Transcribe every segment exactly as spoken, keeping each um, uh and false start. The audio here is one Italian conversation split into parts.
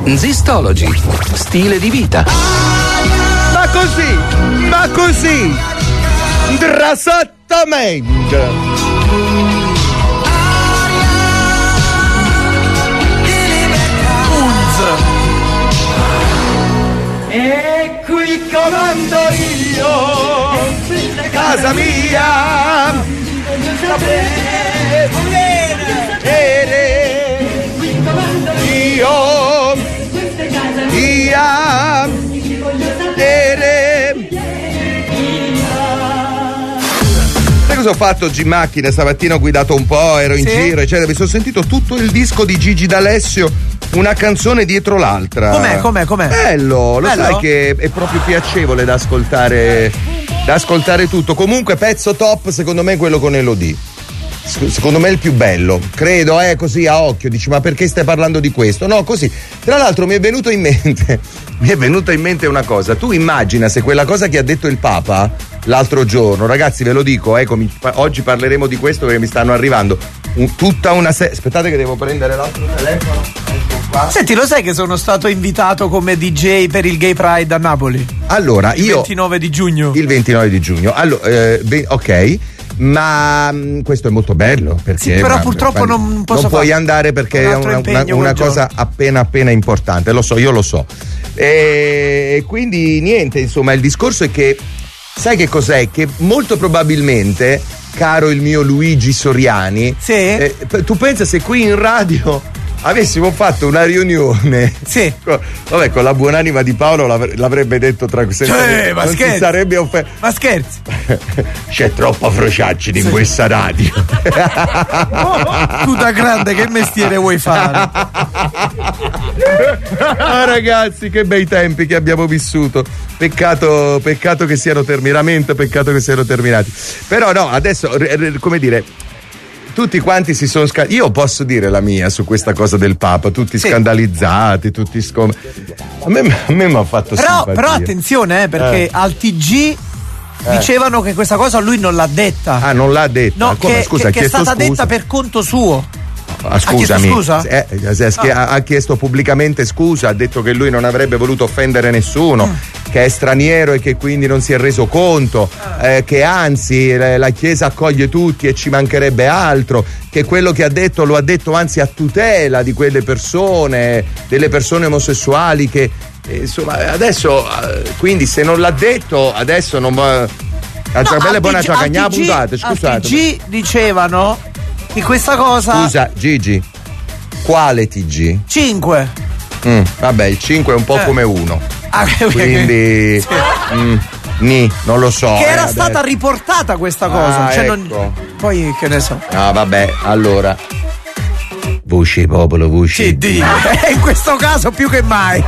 Zistology, stile di vita. Ma così, ma così, drasattamente. E qui comando io, casa mia, sapere, io, via, ere. Sai cosa ho fatto oggi in macchina? Stamattina ho guidato un po', ero in Sì. giro, eccetera. Mi sono sentito tutto il disco di Gigi D'Alessio, una canzone dietro l'altra. Com'è, com'è, com'è? Bello, lo Bello? sai che è proprio piacevole da ascoltare, da ascoltare tutto. Comunque pezzo top, secondo me, quello con Elodie. S- Secondo me è il più bello, credo, eh, così a occhio, dici ma perché stai parlando di questo? No, così. Tra l'altro mi è venuto in mente, mi è venuta in mente una cosa, tu immagina se quella cosa che ha detto il Papa l'altro giorno, ragazzi ve lo dico, ecco, mi- oggi parleremo di questo perché mi stanno arrivando un- tutta una serie, aspettate che devo prendere l'altro telefono, ecco qua. Senti, lo sai che sono stato invitato come D J per il Gay Pride a Napoli? Allora, Il io ventinove di giugno. il ventinove di giugno, allora, eh, beh, ok. Ma mh, questo è molto bello perché Sì, però ma- purtroppo ma- non posso non puoi fare andare perché un è altro una, impegno una- una quel cosa giorno. appena appena importante, lo so, io lo so. E quindi niente, insomma, il discorso è che sai che cos'è? Che molto probabilmente, caro il mio Luigi Soriani, Sì. eh, p- tu pensa se qui in radio avessimo fatto una riunione, Sì. co- vabbè, con la buonanima di Paolo l'avre- l'avrebbe detto tra senza, Sì, ma non si scherzi. sarebbe offerto. Ma scherzi? C'è troppa frociaggine in questa radio. Tu da grande che mestiere vuoi fare? Ah, ragazzi, che bei tempi che abbiamo vissuto. Peccato, peccato che siano terminamento, peccato che siano terminati. Però no, adesso, re- re- come dire, tutti quanti si sono scandalizzati. Io posso dire la mia su questa cosa del Papa, tutti Sì. scandalizzati, tutti scom... A me mi ha fatto Però, simpatia. però attenzione, eh, perché Eh. al T G dicevano che questa cosa lui non l'ha detta. Ah, non l'ha detto? No, Ah, come? che, Scusa, che- ha che è chiesto stata scusa. detta per conto suo. Ah, scusami, chiesto scusa? Eh, eh, eh, ha, ha chiesto pubblicamente scusa, ha detto che lui non avrebbe voluto offendere nessuno, Mm. che è straniero e che quindi non si è reso conto, eh, che anzi eh, la Chiesa accoglie tutti e ci mancherebbe altro, che quello che ha detto lo ha detto anzi a tutela di quelle persone, delle persone omosessuali che eh, insomma adesso eh, quindi se non l'ha detto adesso non va. Altra No, bella al buona T G ciao, cagna al T G puntate, al scusate. T G dicevano che questa cosa. Scusa Gigi, quale T G? cinque. Mm, vabbè, il cinque è un po' Eh. come uno. Ah, Quindi Sì. mm, ni, non lo so. Che eh, era adesso. stata riportata questa cosa. Ah, cioè ecco. non- Poi che ne so. Ah, vabbè, allora. Voce popolo, voce. Sì, Dio. Eh, in questo caso più che mai.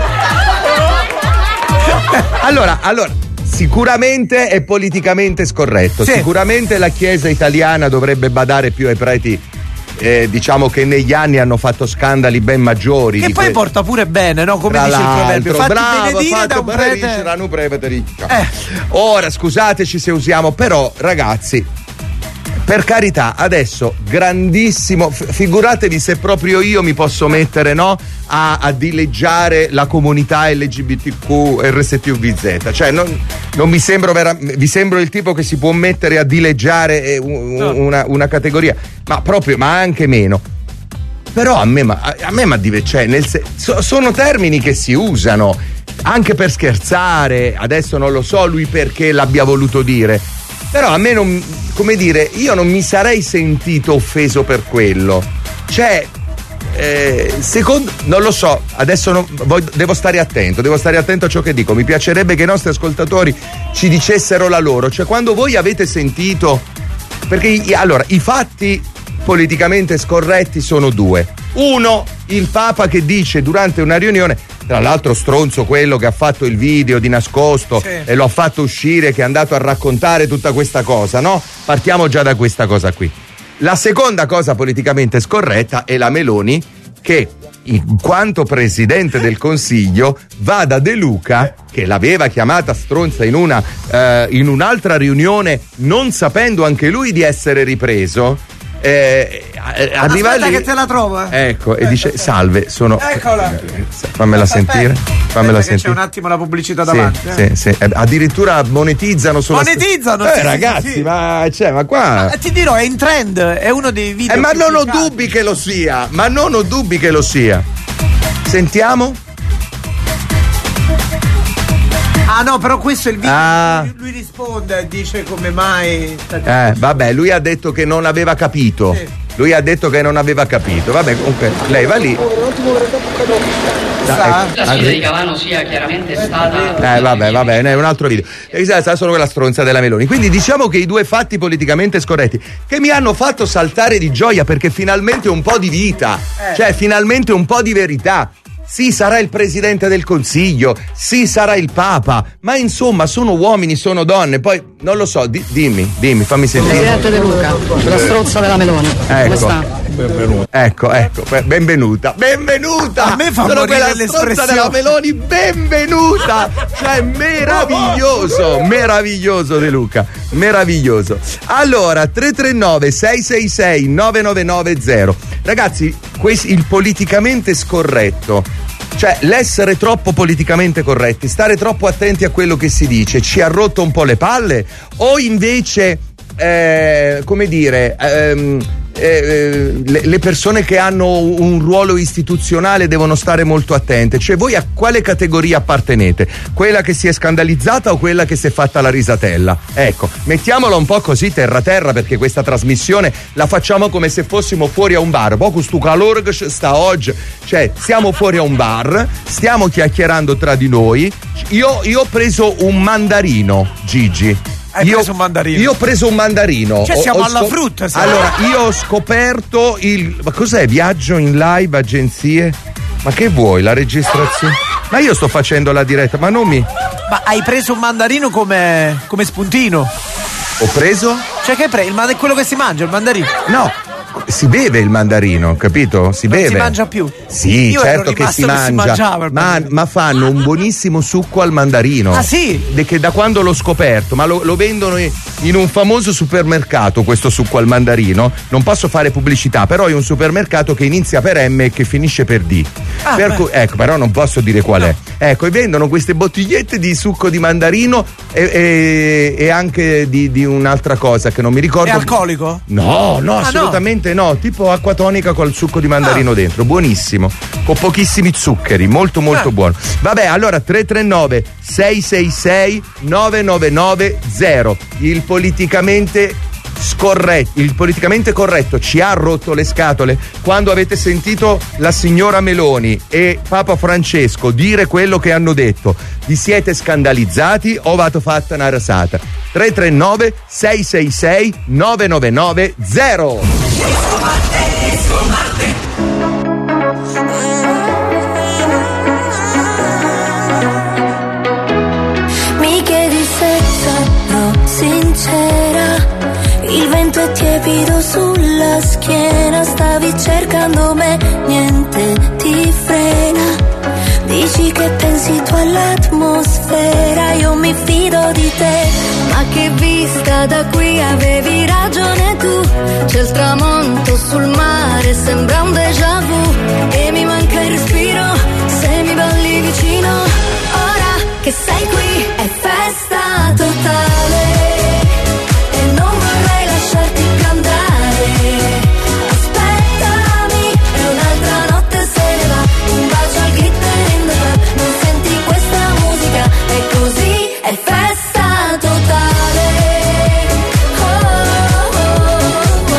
Allora, allora, sicuramente è politicamente scorretto. Sì. Sicuramente la Chiesa italiana dovrebbe badare più ai preti. Eh, diciamo che negli anni hanno fatto scandali ben maggiori. Che di poi que- porta pure bene, no? Come Tra dice il l'altro, proverbio. Fatti bravo, benedire fatto da un benedicere, prete. da un prete ricca. Eh. Ora, scusateci se usiamo, però, ragazzi, per carità, adesso grandissimo, f- figuratevi se proprio io mi posso mettere, no? A, a dileggiare la comunità L G B T Q R S T U V Z. Cioè, non, non mi sembro vera- vi sembro il tipo che si può mettere a dileggiare eh, un- No. una, una categoria, ma proprio, ma anche meno. Però a me, ma- a me ma dive- cioè, nel se- so- sono termini che si usano anche per scherzare. Adesso non lo so lui perché l'abbia voluto dire. Però a me non, come dire, io non mi sarei sentito offeso per quello. Cioè, eh, secondo, non lo so, adesso non- voglio- devo stare attento, devo stare attento a ciò che dico. Mi piacerebbe che i nostri ascoltatori ci dicessero la loro. Cioè, quando voi avete sentito, perché i- allora, i fatti politicamente scorretti sono due. Uno, il Papa che dice durante una riunione, tra l'altro stronzo quello che ha fatto il video di nascosto Sì. e lo ha fatto uscire, che è andato a raccontare tutta questa cosa, no? Partiamo già da questa cosa qui. La seconda cosa politicamente scorretta è la Meloni che, in quanto presidente del Consiglio, va da De Luca, che l'aveva chiamata stronza in una eh, in un'altra riunione, non sapendo anche lui di essere ripreso. Eh, eh, arriva Aspetta lì, che te la trovo, eh. ecco, e dice salve, sono Eccola. fammela sentire. Fammela sentire. C'è un attimo la pubblicità sì, davanti. Eh. Sì, sì. Eh, addirittura monetizzano sulla Monetizzano, st- sì, Eh, sì, ragazzi, sì. ma cioè, ma qua. Ma ti dirò, è in trend, è uno dei video. Eh, ma non ho pubblicati. dubbi che lo sia, ma non ho dubbi che lo sia. Sentiamo. Ah no, però questo è il video. Ah. Lui, lui risponde e dice come mai. Eh, vabbè, lui ha detto che non aveva capito. Sì. Lui ha detto che non aveva capito. Vabbè, comunque, lei va lì. Sa? La sfida di Cavano sia chiaramente stata. Eh vabbè, va bene, è un altro video. E sarà solo quella stronza della Meloni. Quindi diciamo che i due fatti politicamente scorretti che mi hanno fatto saltare di gioia perché finalmente un po' di vita, Eh. cioè finalmente un po' di verità. Sì, sarà il presidente del consiglio, sì, sarà il papa, ma insomma sono uomini, sono donne. Poi non lo so, di- dimmi, dimmi, fammi sentire. Presidente De Luca, la strozza della Meloni. Come Ecco. sta? Ecco, ecco, be- benvenuta, benvenuta! A me fa Sono morire quella stronza l'espressione. della Meloni, benvenuta! Cioè, meraviglioso, meraviglioso De Luca, meraviglioso. Allora, tre tre nove sei sei sei nove nove nove zero. Ragazzi, quest- il politicamente scorretto, cioè l'essere troppo politicamente corretti, stare troppo attenti a quello che si dice, ci ha rotto un po' le palle? O invece, eh, come dire, ehm, eh, le, le persone che hanno un ruolo istituzionale devono stare molto attente? Cioè, voi a quale categoria appartenete? Quella che si è scandalizzata o quella che si è fatta la risatella? Ecco, mettiamola un po' così terra terra, perché questa trasmissione la facciamo come se fossimo fuori a un bar. Poco stu calore che sta oggi, cioè siamo fuori a un bar, stiamo chiacchierando tra di noi. Io, io ho preso un mandarino, Gigi. Hai io, preso un mandarino? Io ho preso un mandarino. Cioè, Ho- siamo ho alla scop- frutta, siamo. Allora, io ho scoperto il. Ma cos'è? Viaggio in live, agenzie? Ma che vuoi? La registrazione? Ma io sto facendo la diretta, ma non mi. Ma hai preso un mandarino come, come spuntino? Ho preso? Cioè che hai preso? Il man- quello che si mangia, il mandarino? No, si beve il mandarino, capito? Si Non beve. si mangia più? Sì, Io certo ero che si rimasto che si mangia. mangiava il ma, mandarino. ma fanno un buonissimo succo al mandarino. Ah, sì? De- che da quando l'ho scoperto, ma lo, lo vendono in, in un famoso supermercato questo succo al mandarino. Non posso fare pubblicità, però è un supermercato che inizia per M e che finisce per D. Ah, per beh. cui, ecco, però non posso dire qual è. Ecco, e vendono queste bottigliette di succo di mandarino e, e- e anche di, di un'altra cosa che non mi ricordo. È alcolico? No, no, Ah, assolutamente no. Tipo acqua tonica col succo di mandarino Ah. dentro, buonissimo, con pochissimi zuccheri, molto molto Ah. buono. Vabbè, allora tre tre nove sei sei sei nove nove nove zero. Il politicamente scorretto, il politicamente corretto ci ha rotto le scatole quando avete sentito la signora Meloni e Papa Francesco dire quello che hanno detto. Vi siete scandalizzati o avete fatta una rasata? tre tre nove sei sei sei nove nove nove zero. Mi chiedi se sarò sincera, il vento è tiepido sulla schiena, stavi cercando me, niente ti frena. Dici che pensi tu all'atmosfera, io mi fido di te, ma che vista da qui avevi ragione tu. C'è il tramonto sul mare, sembra un déjà vu, e mi manca il respiro se mi balli vicino. Ora che sei qui è festa totale e non vorrei lasciarti più andare. Aspettami e un'altra notte se ne va, un bacio al glitter in the club. Non senti questa musica, è così, è festa totale. Oh, oh,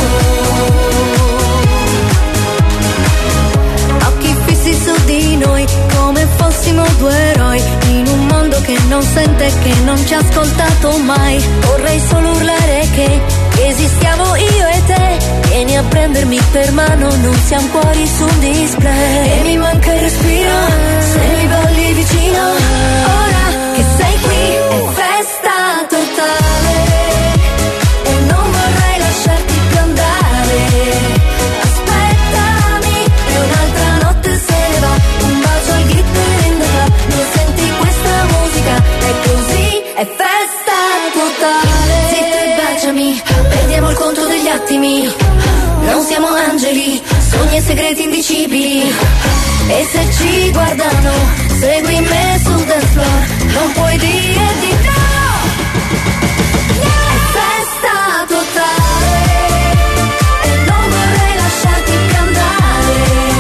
oh, oh. Occhi fissi su di noi come fossimo due eroi in un mondo che non sente e che non ci ha ascoltato mai. Vorrei solo urlare che esistiamo io e te. Vieni a prendermi per mano, non siamo cuori su un display. E mi manca il respiro se mi balli vicino. Ora che sei qui è festa totale e non vorrei lasciarti più andare. Aspettami e un'altra notte se ne va, un bacio al glitter in the club. Non senti questa musica, è così, è festa totale. Zitto e baciami, perdiamo il conto degli attimi. Non siamo angeli, sogni e segreti indicibili. E se ci guardano, segui me sul dance floor, non puoi dire di no. È festa totale e non vorrei lasciarti più andare.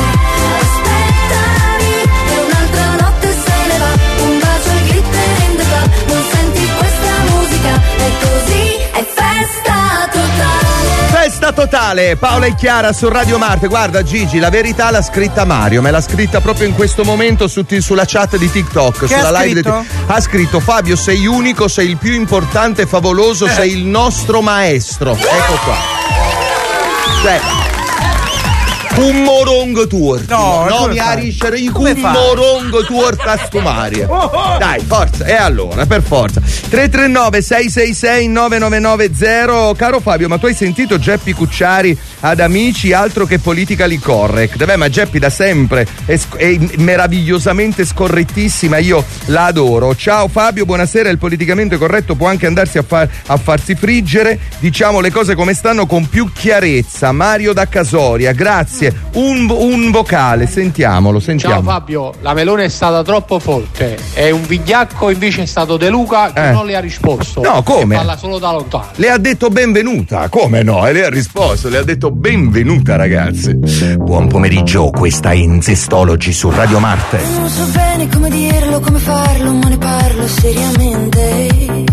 Aspettami e un'altra notte se ne va, un bacio e glitter in the club. Non senti questa musica, è così, è festa totale. Festa totale, Paola e Chiara su Radio Marte. Guarda Gigi, la verità l'ha scritta Mario, me l'ha scritta proprio in questo momento su t- sulla chat di TikTok, che sulla ha live scritto? Di t- ha scritto: Fabio, sei unico, sei il più importante e favoloso, eh. sei il nostro maestro. Ecco qua. Cioè, un morongo tuorto. No, no, come mi fai? ariscere un Come fai? morongo tuorta stumaria. Dai, forza, e allora, per forza. tre tre nove sei sei sei nove nove nove zero. Caro Fabio, ma tu hai sentito Geppi Cucciari ad Amici, altro che politically correct? Beh, ma Geppi da sempre è, sc- è meravigliosamente scorrettissima, io la adoro. Ciao Fabio, buonasera. Il politicamente corretto può anche andarsi a, far, a farsi friggere, diciamo le cose come stanno con più chiarezza. Mario da Casoria, grazie. Un, un vocale, sentiamolo, sentiamo. Ciao Fabio, la Meloni è stata troppo forte e un vigliacco invece è stato De Luca che Eh. non le ha risposto. No, come? E parla solo da lontano. Le ha detto benvenuta, come no? E lei ha risposto, le ha detto benvenuta ragazzi. Buon pomeriggio, questa è Inzestology su Radio Marte. Non so bene come dirlo, come farlo, ma ne parlo seriamente.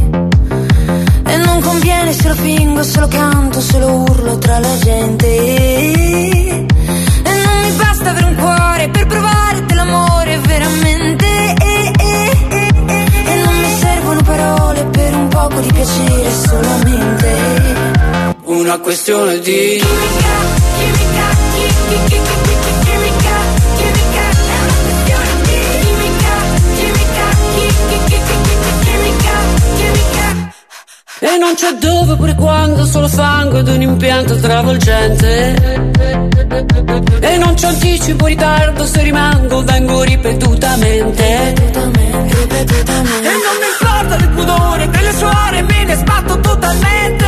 E non conviene se lo fingo, se lo canto, se lo urlo tra la gente. E non mi basta avere un cuore per provare dell'amore veramente. E, e, e, e, e non mi servono parole per un poco di piacere solamente. Una questione di chimica, chimica, chimica, chimica, chimica, è una questione di chimica, chimica, chimica, chimica, chimica. e non c'è dove pure quando, solo fango ed un impianto travolgente. E non c'è anticipo, ritardo, se rimango vengo ripetutamente. E non mi importa del pudore, delle suore, me ne sbatto totalmente.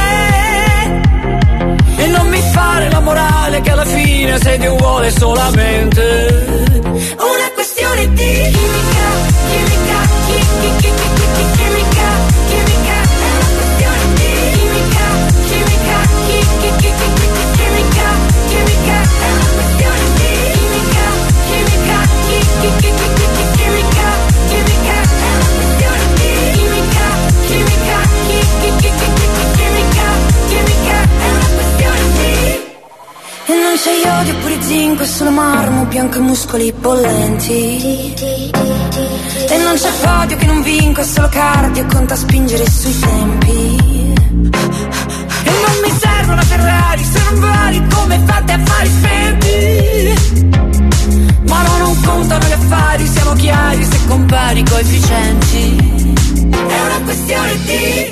E non mi fare la morale che alla fine se Dio vuole solamente Una questione di chimica, chimica, chimica, chimica, chimica, chimica. È una questione di chimica, chimica, chimica, chimica, chimica. È una questione di chimica, chimica, chimica, chimica, chimica. È una questione di chimica, chimica, chimica, chimica, chimica. È una questione di. E non c'è iodio pure zinco, è solo marmo bianco e muscoli bollenti. E non c'è podio che non vinco, è solo cardio, conta spingere sui tempi. E non mi serve una Ferrari se non vari come fate affari spenti. Ma no, non contano gli affari, siamo chiari se compari coefficienti. È una questione di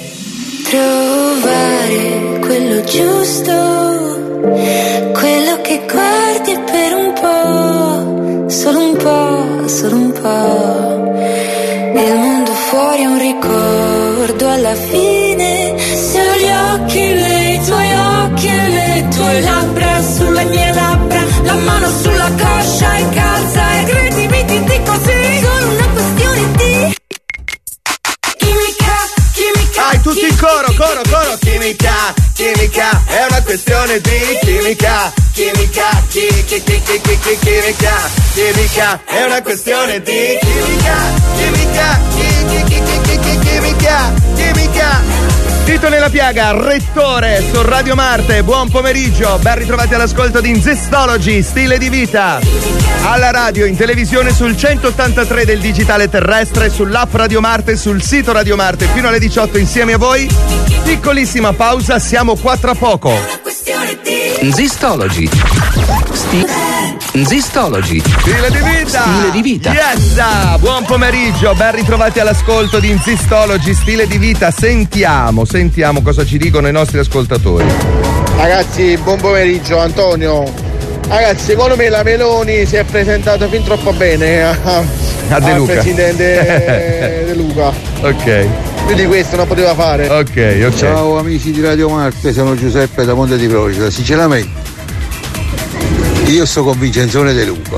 trovare quello giusto, quello che guardi per un po', solo un po', solo un po'. Il mondo fuori è un ricordo alla fine. Se ho gli occhi, le, i tuoi occhi e le tue labbra sulle mie labbra, la mano sulla coscia in calza e credimi ti dico sì. Solo una questione di chimica, chimica. Dai, tutti in coro, coro, coro. Chimica, chimica, è una questione di chimica. Chimica, chi, chi, chi, chi, chi, chi, chimica, chimica, è una questione di chimica. Chimica, chi, chi, chi, chi, chi, chi, chimica, chimica. Dito nella piaga, Rettore su Radio Marte, buon pomeriggio, ben ritrovati all'ascolto di Inzestology, stile di vita. Alla radio, in televisione sul centottantatré del digitale terrestre, sull'app Radio Marte, sul sito Radio Marte, fino alle diciotto insieme a voi. Piccolissima pausa, siamo qua tra poco. Inzestology. Sti- Inzestology. Stile di vita. Stile di vita. Yes! Buon pomeriggio, ben ritrovati all'ascolto di Inzestology, stile di vita. Sentiamo, sentiamo cosa ci dicono i nostri ascoltatori. Ragazzi, buon pomeriggio, Antonio. Ragazzi, secondo me la Meloni si è presentata fin troppo bene a, A De al Luca. presidente De Luca. Ok. Più di questo non poteva fare. Ok, ok. Ciao amici di Radio Marte, sono Giuseppe da Monte di Procida. Sinceramente, io sto con Vincenzone De Luca.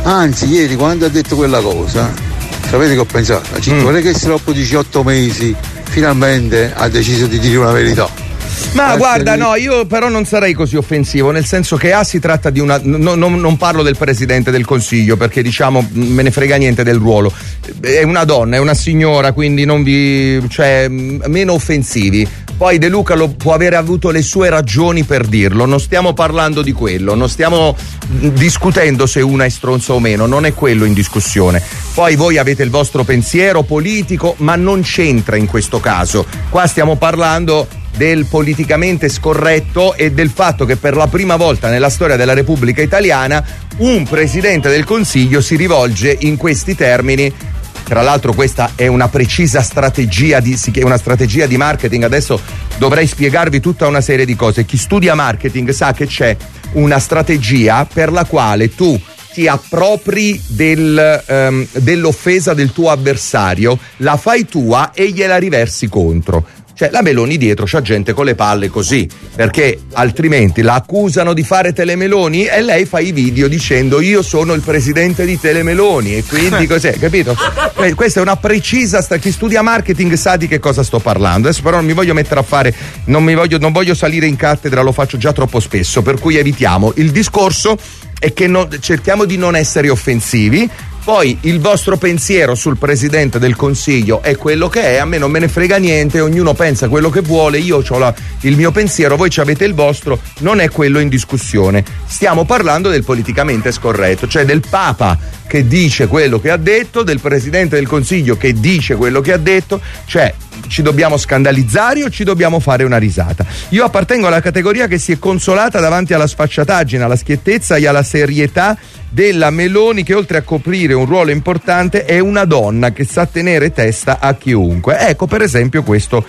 Anzi, ieri quando ha detto quella cosa, sapete che ho pensato? Ci mm. vorrei che dopo diciotto mesi finalmente ha deciso di dire una verità. Ma Grazie guarda, no, io però non sarei così offensivo, nel senso che A si tratta di una. No, no, non parlo del Presidente del Consiglio, perché diciamo me ne frega niente del ruolo. È una donna, è una signora, quindi non vi. cioè meno offensivi. Poi De Luca lo, può aver avuto le sue ragioni per dirlo, non stiamo parlando di quello, non stiamo discutendo se una è stronza o meno, non è quello in discussione. Poi voi avete il vostro pensiero politico, ma non c'entra in questo caso. Qua stiamo parlando del politicamente scorretto e del fatto che per la prima volta nella storia della Repubblica Italiana un Presidente del Consiglio si rivolge in questi termini. Tra l'altro questa è una precisa strategia di, una strategia di marketing. Adesso dovrei spiegarvi tutta una serie di cose. Chi studia marketing sa che c'è una strategia per la quale tu ti appropri del, um, dell'offesa del tuo avversario, la fai tua e gliela riversi contro. Cioè la Meloni dietro c'ha gente con le palle così, perché altrimenti la accusano di fare telemeloni e lei fa i video dicendo io sono il presidente di Telemeloni e quindi cos'è, capito? Eh, questa è una precisa, chi studia marketing sa di che cosa sto parlando. Adesso però non mi voglio mettere a fare, non mi voglio, non voglio salire in cattedra, lo faccio già troppo spesso, per cui evitiamo. Il discorso è che no, cerchiamo di non essere offensivi. Poi il vostro pensiero sul Presidente del Consiglio è quello che è, a me non me ne frega niente, ognuno pensa quello che vuole, io ho la, il mio pensiero, voi ci avete il vostro, non è quello in discussione. Stiamo parlando del politicamente scorretto, cioè del Papa che dice quello che ha detto, del Presidente del Consiglio che dice quello che ha detto, cioè ci dobbiamo scandalizzare o ci dobbiamo fare una risata? Io appartengo alla categoria che si è consolata davanti alla sfacciataggine, alla schiettezza e alla serietà della Meloni, che oltre a coprire un ruolo importante è una donna che sa tenere testa a chiunque. Ecco, per esempio, questo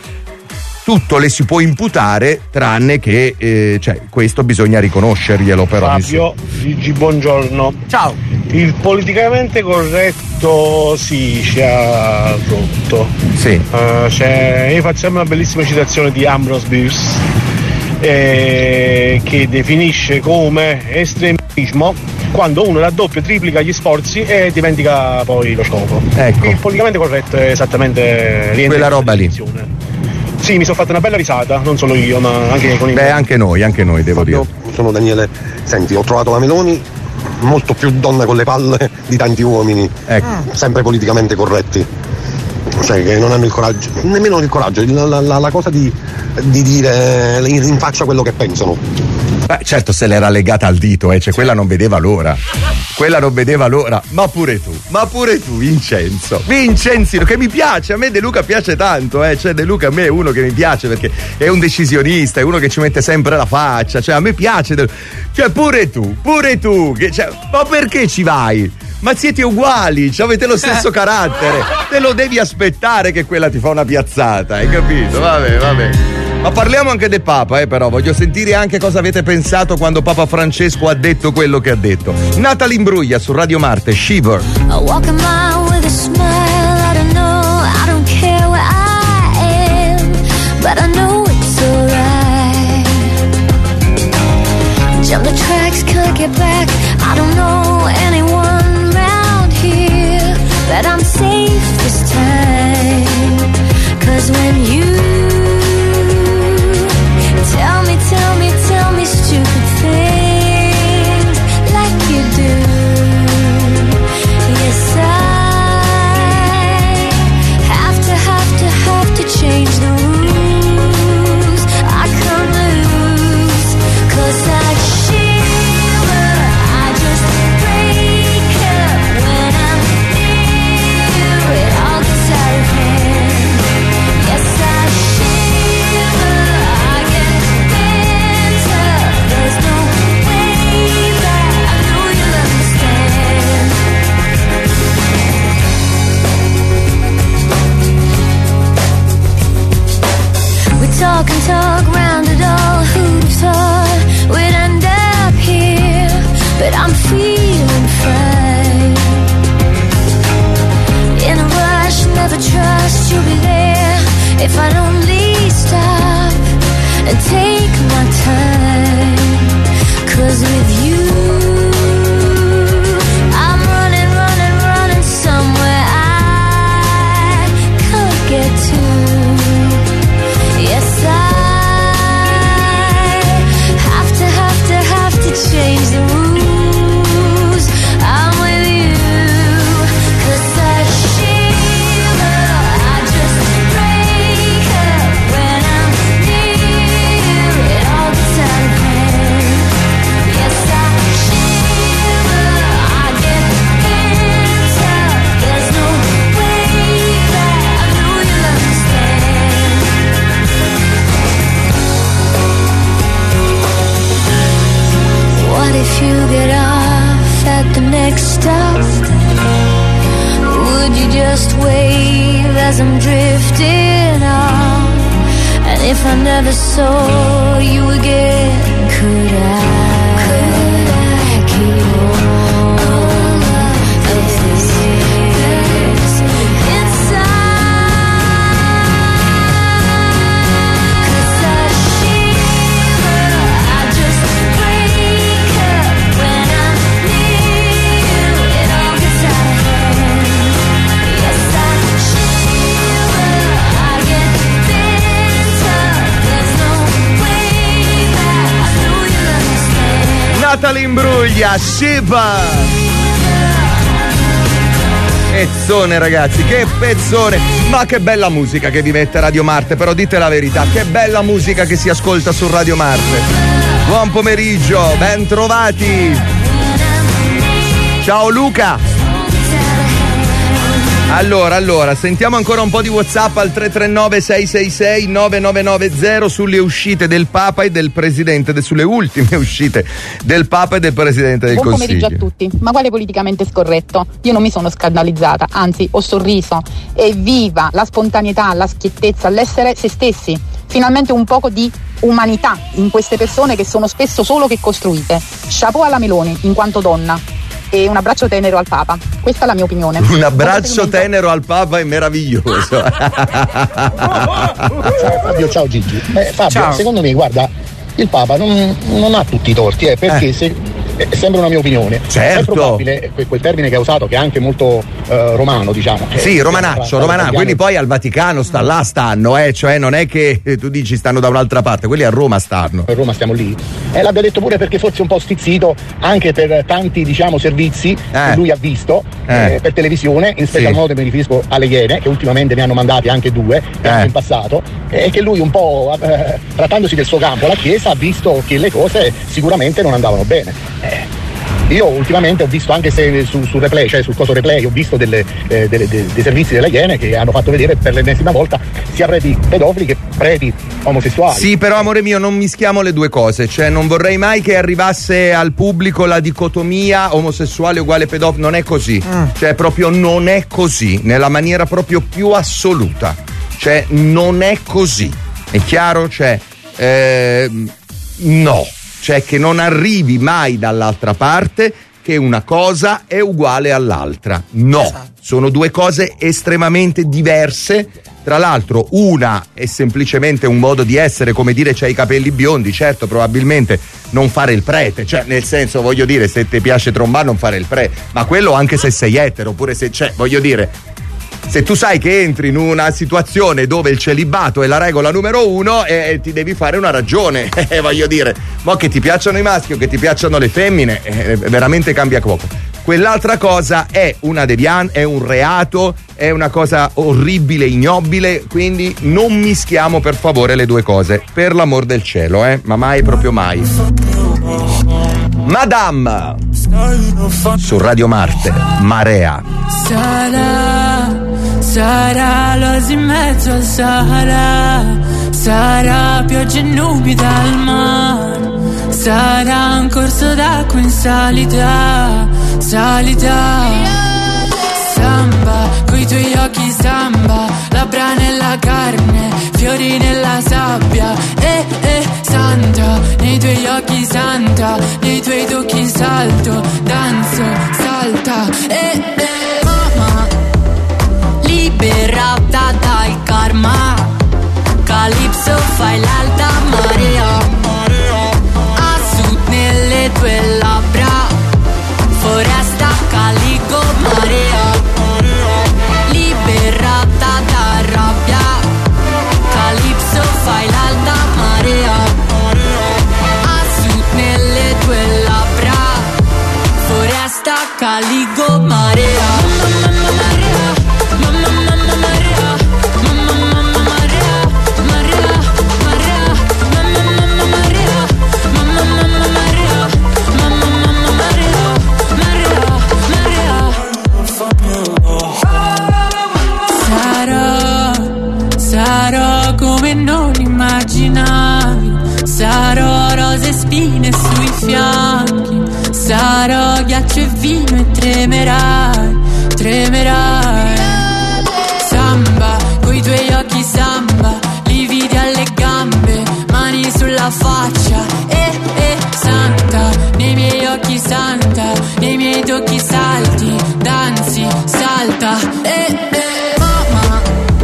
tutto le si può imputare, tranne che eh, cioè questo bisogna riconoscerglielo. Però Fabio, Gigi, buongiorno. Ciao. Il politicamente corretto sì, ci ha rotto. Sì. Uh, cioè, io faccio sempre una bellissima citazione di Ambrose Bierce eh, che definisce come estremismo quando uno raddoppia, triplica gli sforzi e dimentica poi lo scopo. Ecco. Il politicamente corretto è esattamente quella roba lì. Sì, mi sono fatto una bella risata, non solo io, ma anche con i Beh, anche noi, anche noi, devo Fabio, dire. Sono Daniele. Senti, ho trovato la Meloni molto più donna con le palle di tanti uomini, ecco. Sempre politicamente corretti. Cioè che non hanno il coraggio, nemmeno il coraggio, la, la, la cosa di, di dire in faccia quello che pensano. Beh, certo, se l'era legata al dito, eh, cioè quella non vedeva l'ora. Quella non vedeva l'ora. Ma pure tu, ma pure tu, Vincenzo. Vincenzino, che mi piace, a me De Luca piace tanto, eh. Cioè De Luca a me è uno che mi piace perché è un decisionista, è uno che ci mette sempre la faccia. Cioè a me piace. De... Cioè pure tu, pure tu. Che, cioè, ma perché ci vai? Ma siete uguali, cioè avete lo stesso carattere. Te lo devi aspettare che quella ti fa una piazzata, hai capito? Vabbè, vabbè. Ma parliamo anche del Papa, eh, però voglio sentire anche cosa avete pensato quando Papa Francesco ha detto quello che ha detto. Natalie Imbruglia su Radio Marte, Shiver. I walk a mile with a smile, I don't know, I don't care where I am, but I know it's alright. Jump the tracks, can't get back, I don't know anyone round here, but I'm safe this time, 'cause when you Tell me, tell me, tell me stupid things like you do. Yes, I have to, have to, have to change the rules. I can't lose, 'cause I shiver, I just break just wave as I'm drifting on. And if I never saw you again, could I, could I keep all of this inside? 'Cause I shiver, I just break up when I'm near you. It all gets out of hand. Yes, I shiver, I get bent up. There's no way back. I know you'll understand. Natalie Imbruglia, Shiva. Pezzone ragazzi, che pezzone. Ma che bella musica che vi mette Radio Marte. Però dite la verità, che bella musica che si ascolta su Radio Marte. Buon pomeriggio, ben trovati. Ciao Luca. Allora, allora, sentiamo ancora un po' di WhatsApp al tre tre nove sei sei sei nove nove nove zero sulle uscite del Papa e del Presidente, de, sulle ultime uscite del Papa e del Presidente del Buon Consiglio. pomeriggio a tutti. Ma quale politicamente scorretto? Io non mi sono scandalizzata, anzi ho sorriso. Evviva la spontaneità, la schiettezza, l'essere se stessi. Finalmente un poco di umanità in queste persone che sono spesso solo che costruite. Chapeau alla Meloni, in quanto donna. E un abbraccio tenero al Papa. Questa è la mia opinione. Un abbraccio tenero al Papa è meraviglioso. Ciao Fabio, ciao Gigi. Eh, Fabio, Ciao. secondo me, guarda, il Papa non, non ha tutti i torti, eh, perché Eh. se, eh, sembra una mia opinione. Certo. È probabile, que- quel termine che ha usato, che è anche molto eh, romano, diciamo. che- Sì, romanaccio, tra- tra romanaccio. italiano- Quelli poi al Vaticano sta là stanno, eh, cioè non è che eh, tu dici stanno da un'altra parte, quelli a Roma stanno. A Roma stiamo lì. E l'abbia detto pure perché forse un po' stizzito anche per tanti, diciamo, servizi che lui ha visto Eh. eh, per televisione, in special Sì. modo mi riferisco alle Iene, che ultimamente ne hanno mandati anche due, e anche in passato, e che lui un po', eh, trattandosi del suo campo, la Chiesa, ha visto che le cose sicuramente non andavano bene. Eh. Io ultimamente ho visto, anche se su, su replay, cioè sul coso replay, ho visto delle, eh, delle- de- dei servizi delle Iene che hanno fatto vedere per l'ennesima volta sia preti pedofili che preti omosessuali. Sì, però amore mio, non mischiamo le due cose, cioè non vorrei mai che arrivasse al pubblico la dicotomia omosessuale uguale pedofilo, non è così, cioè proprio non è così, nella maniera proprio più assoluta, cioè non è così, è chiaro? Cioè, eh, no, cioè che non arrivi mai dall'altra parte che una cosa è uguale all'altra, no, sono due cose estremamente diverse. Tra l'altro una è semplicemente un modo di essere, come dire c'hai i capelli biondi, certo probabilmente non fare il prete, cioè nel senso voglio dire se ti piace trombare non fare il prete, ma quello anche se sei etero, oppure se c'è, voglio dire, se tu sai che entri in una situazione dove il celibato è la regola numero uno e eh, ti devi fare una ragione, eh, voglio dire, ma che ti piacciono i maschi o che ti piacciono le femmine, eh, veramente cambia poco. Quell'altra cosa è una devian- è un reato, è una cosa orribile, ignobile, quindi non mischiamo per favore le due cose, per l'amor del cielo, eh, ma mai proprio mai. Madame su Radio Marte, Marea. Sarà, sarà l'oasi in mezzo al Sahara, sarà pioggia e nubi dal mare, sarà un corso d'acqua in salita, salita. Samba, coi tuoi occhi samba, labbra nella carne, fiori nella sabbia, eh eh santa, nei tuoi occhi santa, nei tuoi tocchi salto, danzo, salta, eh eh mamma, liberata dal karma, Calypso fai l'alta marea, a sud nelle tue labbra, foresta calico marea, liberata da rabbia, Calypso fai l'alta marea, a sud nelle tue labbra, foresta calico marea, mamma marea, mamma mamma marea, mamma mamma marea, marea, marea, mamma mamma marea, mamma mamma marea, mamma mamma marea, marea, marea. Sarò, sarò come non immaginavi, sarò rose e spine sui fianchi, sarò ghiaccio e vino e tremerai, tremerai. faccia, eh, eh, santa, nei miei occhi santa, nei miei tocchi salti, danzi, salta, eh, eh, mamma,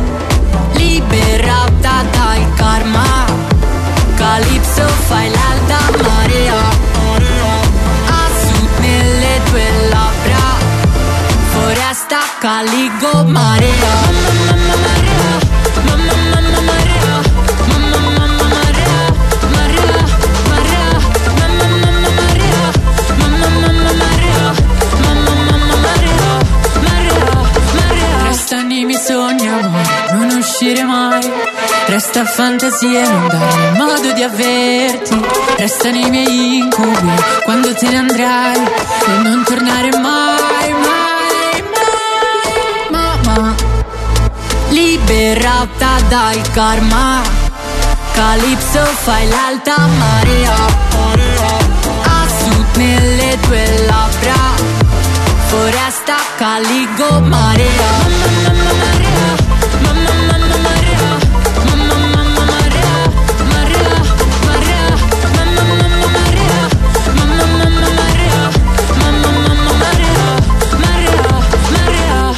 liberata dal karma, Calypso fai l'alta marea, a sud nelle tue labbra, foresta caligo marea, mamma marea, mamma mamma marea, mamma mamma marea, marea, marea, mamma mamma marea, mamma mamma marea, mamma mamma marea, marea, marea. Restano i miei sogni, amore, non uscire mai. Resta fantasia e non dare modo di averti. Restano i miei incubi quando te ne andrai e non tornare mai, mai, mai. Mamma, liberata dal karma, Calypso fai l'alta marea, a sud nelle tue labbra, foresta caligo marea, mamma marea, mamma mamma marea, mamma mamma marea, marea, marea, mamma mamma marea, mamma mamma marea, mamma mamma marea, marea, marea.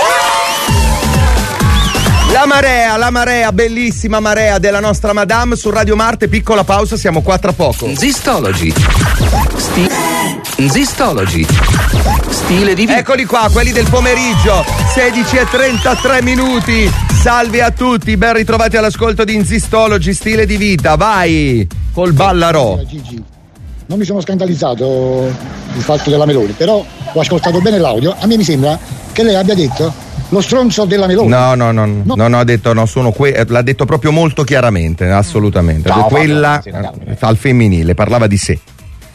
La marea, la marea, bellissima marea della nostra Madame su Radio Marte. Piccola pausa, siamo qua tra poco. Zistology. Sti- Zistology. Stile di vita. Eccoli qua, quelli del pomeriggio, sedici e trentatré minuti. Salve a tutti, ben ritrovati all'ascolto di Zistology, stile di vita. Vai col ballarò. Gigi, non mi sono scandalizzato il fatto della Meloni, però ho ascoltato bene l'audio. A me mi sembra che lei abbia detto lo stronzo della Meloni. No, no, no, no, no, no, ha detto no, sono que- l'ha detto proprio molto chiaramente, assolutamente. Ciao, quella Fabio, eh, al femminile, parlava di sé.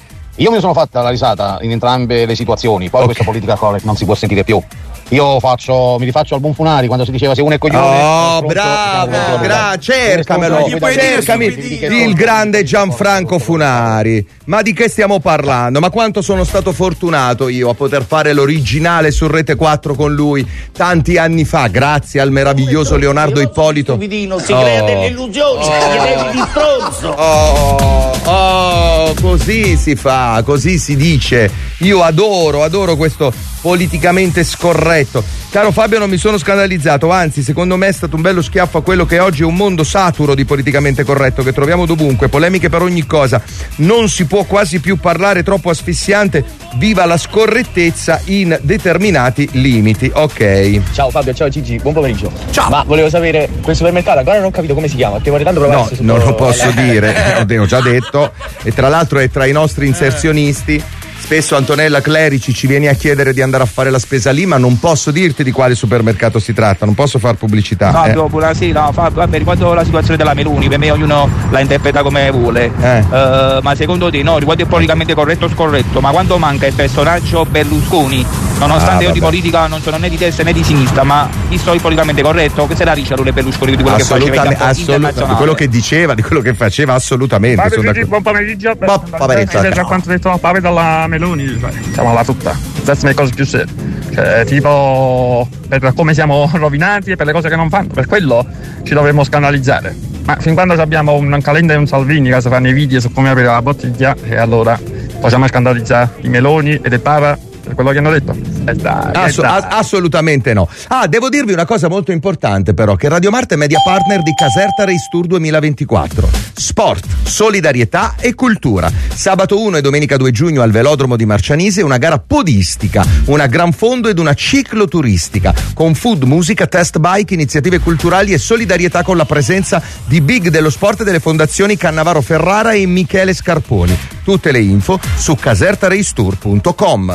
Io mi sono fatta la risata in entrambe le situazioni, poi okay. Questa politica correct non si può sentire più. Io faccio, mi rifaccio al buon Funari quando si diceva se uno è coglione. Oh, bravo, bravo, cercamelo, cercami il grande Gianfranco Funari. Ma di che stiamo parlando? Ma quanto sono stato fortunato io a poter fare l'originale su Rete quattro con lui tanti anni fa, grazie al meraviglioso Leonardo Ippolito. Stupidino, si crea delle illusioni, si crea di stronzo. Oh, oh, così si fa, così si dice. Io adoro, adoro questo politicamente scorretto. Caro Fabio, non mi sono scandalizzato, anzi secondo me è stato un bello schiaffo a quello che oggi è un mondo saturo di politicamente corretto che troviamo dovunque, polemiche per ogni cosa, non si può quasi più parlare, troppo asfissiante, viva la scorrettezza in determinati limiti. Ok. Ciao Fabio, ciao Gigi, buon pomeriggio. Ciao. Ma volevo sapere, quel supermercato ancora non ho capito come si chiama, che vorrei tanto provare. No, non lo posso dire, ho già detto, e tra l'altro è tra i nostri inserzionisti. Spesso Antonella Clerici ci viene a chiedere di andare a fare la spesa lì, ma non posso dirti di quale supermercato si tratta, non posso far pubblicità. Fabio, eh. buonasera, Fabio, vabbè, riguardo la situazione della Meloni, per me ognuno la interpreta come vuole. Eh. Uh, ma secondo te, no, riguardo il politicamente corretto o scorretto, ma quando manca il personaggio Berlusconi, nonostante ah, io di politica non sono né di destra né di sinistra, ma visto il politicamente corretto, che se la dice allora Berlusconi di quello che faceva in campo internazionale? Di quello che diceva, di quello che faceva, assolutamente. Fabio, Gigi, buon pomeriggio. Buon pomeriggio. Per quanto detto Fabio dalla Meloni, siamo alla frutta, queste sono le cose più serie, cioè, tipo per come siamo rovinati e per le cose che non fanno, per quello ci dovremmo scandalizzare, ma fin quando abbiamo un Calenda e un Salvini che si fanno i video su come aprire la bottiglia, e allora possiamo scandalizzare i Meloni e De Pava per quello che hanno detto. Eh dai, Ass- eh dai. assolutamente no. Ah, devo dirvi una cosa molto importante però, che Radio Marte è media partner di Caserta Race Tour duemilaventiquattro. Sport, solidarietà e cultura. Sabato uno e domenica due giugno al Velodromo di Marcianise una gara podistica, una gran fondo ed una cicloturistica con food, musica, test bike, iniziative culturali e solidarietà con la presenza di big dello sport e delle fondazioni Cannavaro Ferrara e Michele Scarponi. Tutte le info su caserta race tour punto com.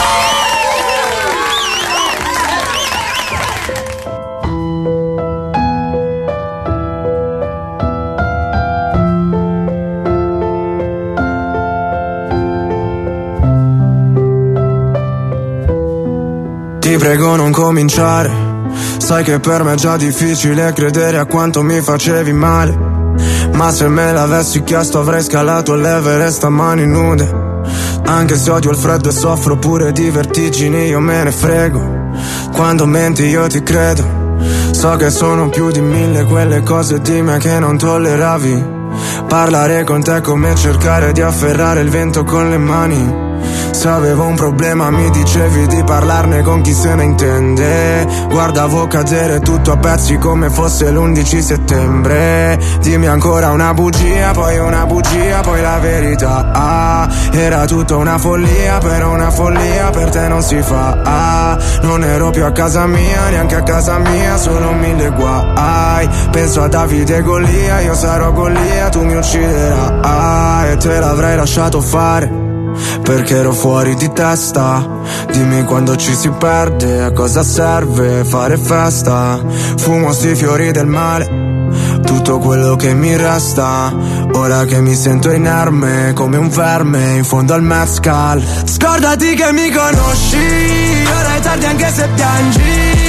Ti prego non cominciare, sai che per me è già difficile credere a quanto mi facevi male, ma se me l'avessi chiesto avrei scalato l'Everest a mani nude. Anche se odio il freddo e soffro pure di vertigini, io me ne frego, quando menti io ti credo. So che sono più di mille quelle cose di me che non tolleravi, Parlare con te è come cercare di afferrare il vento con le mani. Se avevo un problema mi dicevi di parlarne con chi se ne intende. Guardavo cadere tutto a pezzi come fosse l'undici settembre. Dimmi ancora una bugia, poi una bugia, poi la verità. Ah, era tutta una follia, però una follia per te non si fa. Ah, non ero più a casa mia, neanche a casa mia, solo mille guai. Penso a Davide e Golia, io sarò Golia, tu mi ucciderai. Ah, e te l'avrei lasciato fare perché ero fuori di testa. Dimmi quando ci si perde, a cosa serve fare festa. Fumo sti fiori del male, tutto quello che mi resta. Ora che mi sento inerme come un verme in fondo al mezcal. Scordati che mi conosci, ora è tardi anche se piangi.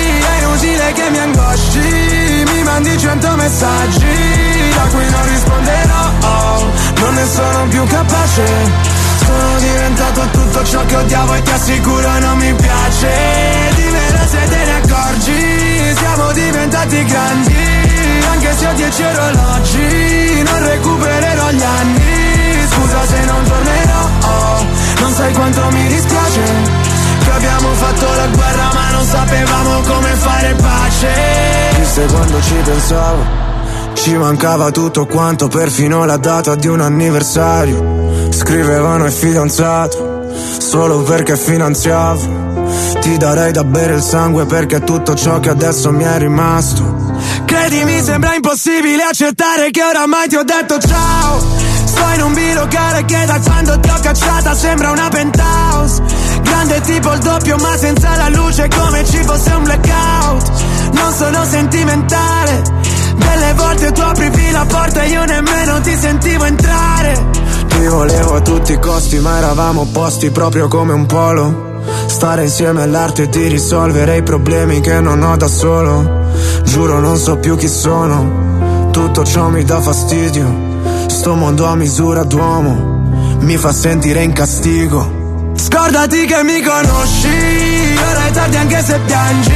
È inutile che mi angosci, mi mandi cento messaggi da cui non risponderò. Oh, non ne sono più capace. Sono diventato tutto ciò che odiavo e ti assicuro non mi piace. Dimmelo se te ne accorgi, siamo diventati grandi. Anche se ho dieci orologi, non recupererò gli anni. Scusa se non tornerò, oh, non sai quanto mi dispiace che abbiamo fatto la guerra ma non sapevamo come fare pace. Viste quando ci pensavo, ci mancava tutto quanto, perfino la data di un anniversario. Scrivevano il fidanzato solo perché finanziavo. Ti darei da bere il sangue perché è tutto ciò che adesso mi è rimasto. Credimi, sembra impossibile accettare che oramai ti ho detto ciao. Sto in un bilocale che da quando ti ho cacciata sembra una penthouse. Grande tipo il doppio ma senza la luce, come ci fosse un blackout. Non sono sentimentale, delle volte tu aprivi la porta e io nemmeno ti sentivo entrare. Ti volevo a tutti i costi ma eravamo opposti proprio come un polo. Stare insieme all'arte di risolvere i problemi che non ho da solo. Giuro non so più chi sono, tutto ciò mi dà fastidio. Sto mondo a misura d'uomo mi fa sentire in castigo. Scordati che mi conosci, ora è tardi anche se piangi.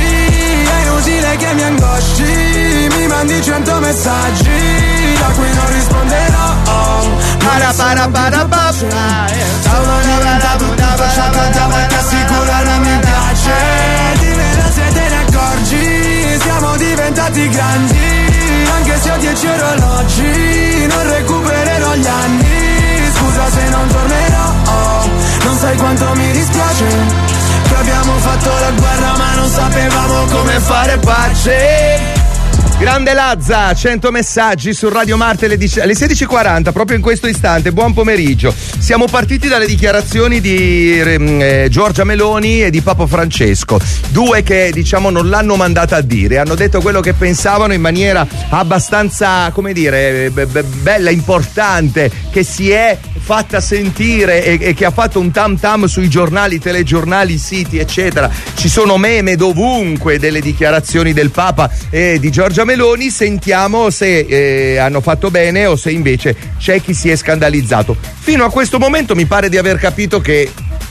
È inutile che mi angosci, mi mandi cento messaggi da cui non risponderò. Oh, para para para para. Ti assicuro non mi piace. Dimmelo se te ne accorgi, siamo diventati grandi. Anche se ho dieci orologi, non recupererò gli anni. Scusa se non tornerò, oh, non sai quanto mi dispiace che abbiamo fatto la guerra ma non sapevamo come fare pace. Grande Lazza, cento messaggi su Radio Marte alle sedici e quaranta, proprio in questo istante. Buon pomeriggio. Siamo partiti dalle dichiarazioni di eh, Giorgia Meloni e di Papa Francesco, due che diciamo non l'hanno mandata a dire, hanno detto quello che pensavano in maniera abbastanza, come dire, be- be- bella, importante, che si è fatta sentire e-, e che ha fatto un tam tam sui giornali, telegiornali, siti eccetera. Ci sono meme dovunque delle dichiarazioni del Papa e di Giorgia Meloni. Sentiamo se eh, hanno fatto bene o se invece c'è chi si è scandalizzato. Fino a questo momento mi pare di aver capito che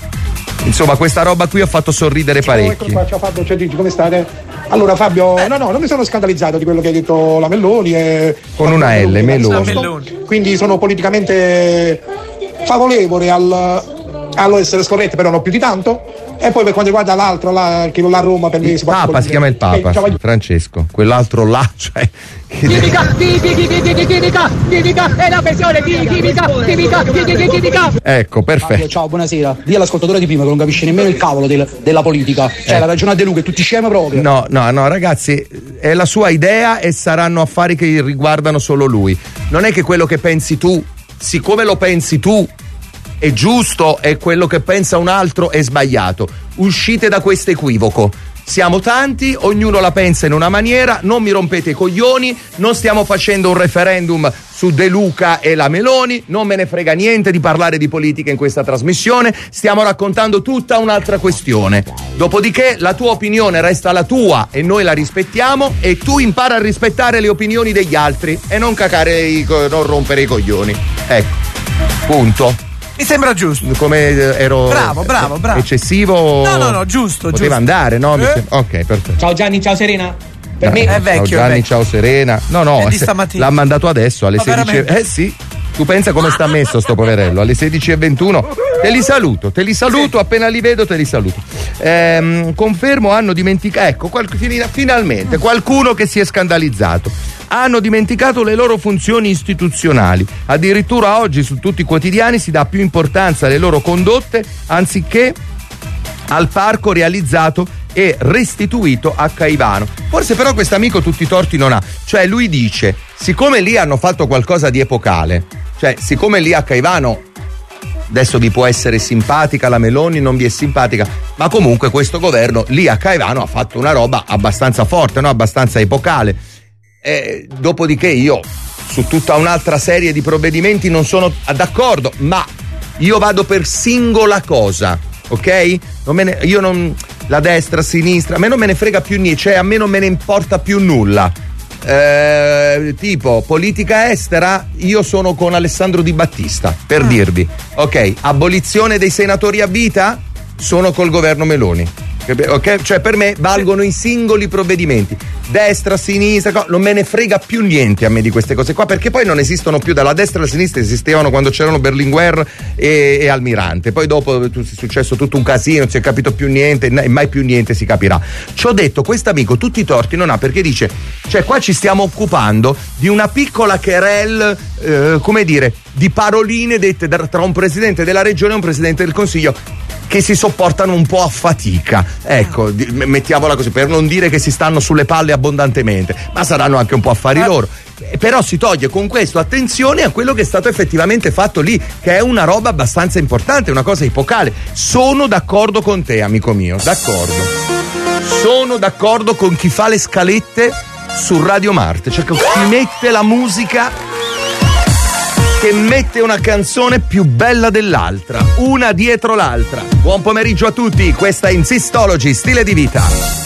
insomma questa roba qui ha fatto sorridere parecchi. Ciao Fabio, ciao, come state? Allora Fabio, no no, non mi sono scandalizzato di quello che ha detto la Meloni e... Con una L, Meloni. Quindi sono politicamente favorevole al, allo essere scorretti, però non più di tanto. E poi per quanto riguarda l'altro, la, che la Roma per me si Papa si chiama il Papa, eh, Francesco, quell'altro là, cioè. Chimica, chimica, chimica, è la pensione, chimica, chimica, chimica. Ecco, perfetto. Ciao, buonasera. Dì all'ascoltatore di prima che non capisce nemmeno il cavolo del, della politica. Cioè, eh. la ragione a De Luca, tutti scemi proprio. No, no, no, ragazzi, è la sua idea e saranno affari che riguardano solo lui. Non è che quello che pensi tu, siccome lo pensi tu, è giusto e quello che pensa un altro è sbagliato. Uscite da questo equivoco. Siamo tanti, ognuno la pensa in una maniera, non mi rompete i coglioni, non stiamo facendo un referendum su De Luca e la Meloni, non me ne frega niente di parlare di politica in questa trasmissione, stiamo raccontando tutta un'altra questione. Dopodiché la tua opinione resta la tua e noi la rispettiamo e tu impara a rispettare le opinioni degli altri e non cacare i, non rompere i coglioni. Ecco, punto. Mi sembra giusto. Come ero bravo, bravo, bravo. eccessivo? No, no, no, giusto, Poteva giusto. andare, no? Eh? Ok, perfetto. Ciao Gianni, ciao Serena. Per no, me è vecchio. Ciao Gianni, vecchio. Ciao Serena. No, no, se, l'ha mandato adesso alle no, sedici. Veramente? Eh sì. Tu pensa come sta messo sto poverello, alle sedici e ventuno. Te li saluto, te li saluto, appena li vedo te li saluto. Ehm, confermo, hanno dimenticato, ecco, qual- finalmente qualcuno che si è scandalizzato. Hanno dimenticato le loro funzioni istituzionali. Addirittura oggi su tutti i quotidiani si dà più importanza alle loro condotte anziché al parco realizzato e restituito a Caivano. Forse però quest'amico tutti i torti non ha. Cioè lui dice, siccome lì hanno fatto qualcosa di epocale, cioè siccome lì a Caivano adesso vi può essere simpatica la Meloni, non vi è simpatica, ma comunque questo governo lì a Caivano ha fatto una roba abbastanza forte, no? Abbastanza epocale. Eh, dopodiché io su tutta un'altra serie di provvedimenti non sono d'accordo, ma io vado per singola cosa, ok? Non me ne, io non, la destra, sinistra, a me non me ne frega più niente, cioè a me non me ne importa più nulla. Eh, tipo politica estera, io sono con Alessandro Di Battista, per ah. dirvi, ok? Abolizione dei senatori a vita, sono col governo Meloni. Ok, cioè per me valgono i singoli provvedimenti, destra, sinistra, non me ne frega più niente a me di queste cose qua, perché poi non esistono più. Dalla destra e alla sinistra esistevano quando c'erano Berlinguer e, e Almirante, poi dopo è successo tutto un casino, non si è capito più niente e mai più niente si capirà. Ci ho detto, quest'amico tutti i torti non ha, perché dice, cioè qua ci stiamo occupando di una piccola querelle, eh, come dire, di paroline dette tra un presidente della regione e un presidente del consiglio che si sopportano un po' a fatica, ecco, di, mettiamola così, per non dire che si stanno sulle palle abbondantemente, ma saranno anche un po' affari loro. Però si toglie con questo attenzione a quello che è stato effettivamente fatto lì, che è una roba abbastanza importante, una cosa epocale. Sono d'accordo con te, amico mio, d'accordo. Sono d'accordo con chi fa le scalette su Radio Marte, cioè che chi mette la musica, che mette una canzone più bella dell'altra, una dietro l'altra. Buon pomeriggio a tutti, questa è Insistology, stile di vita.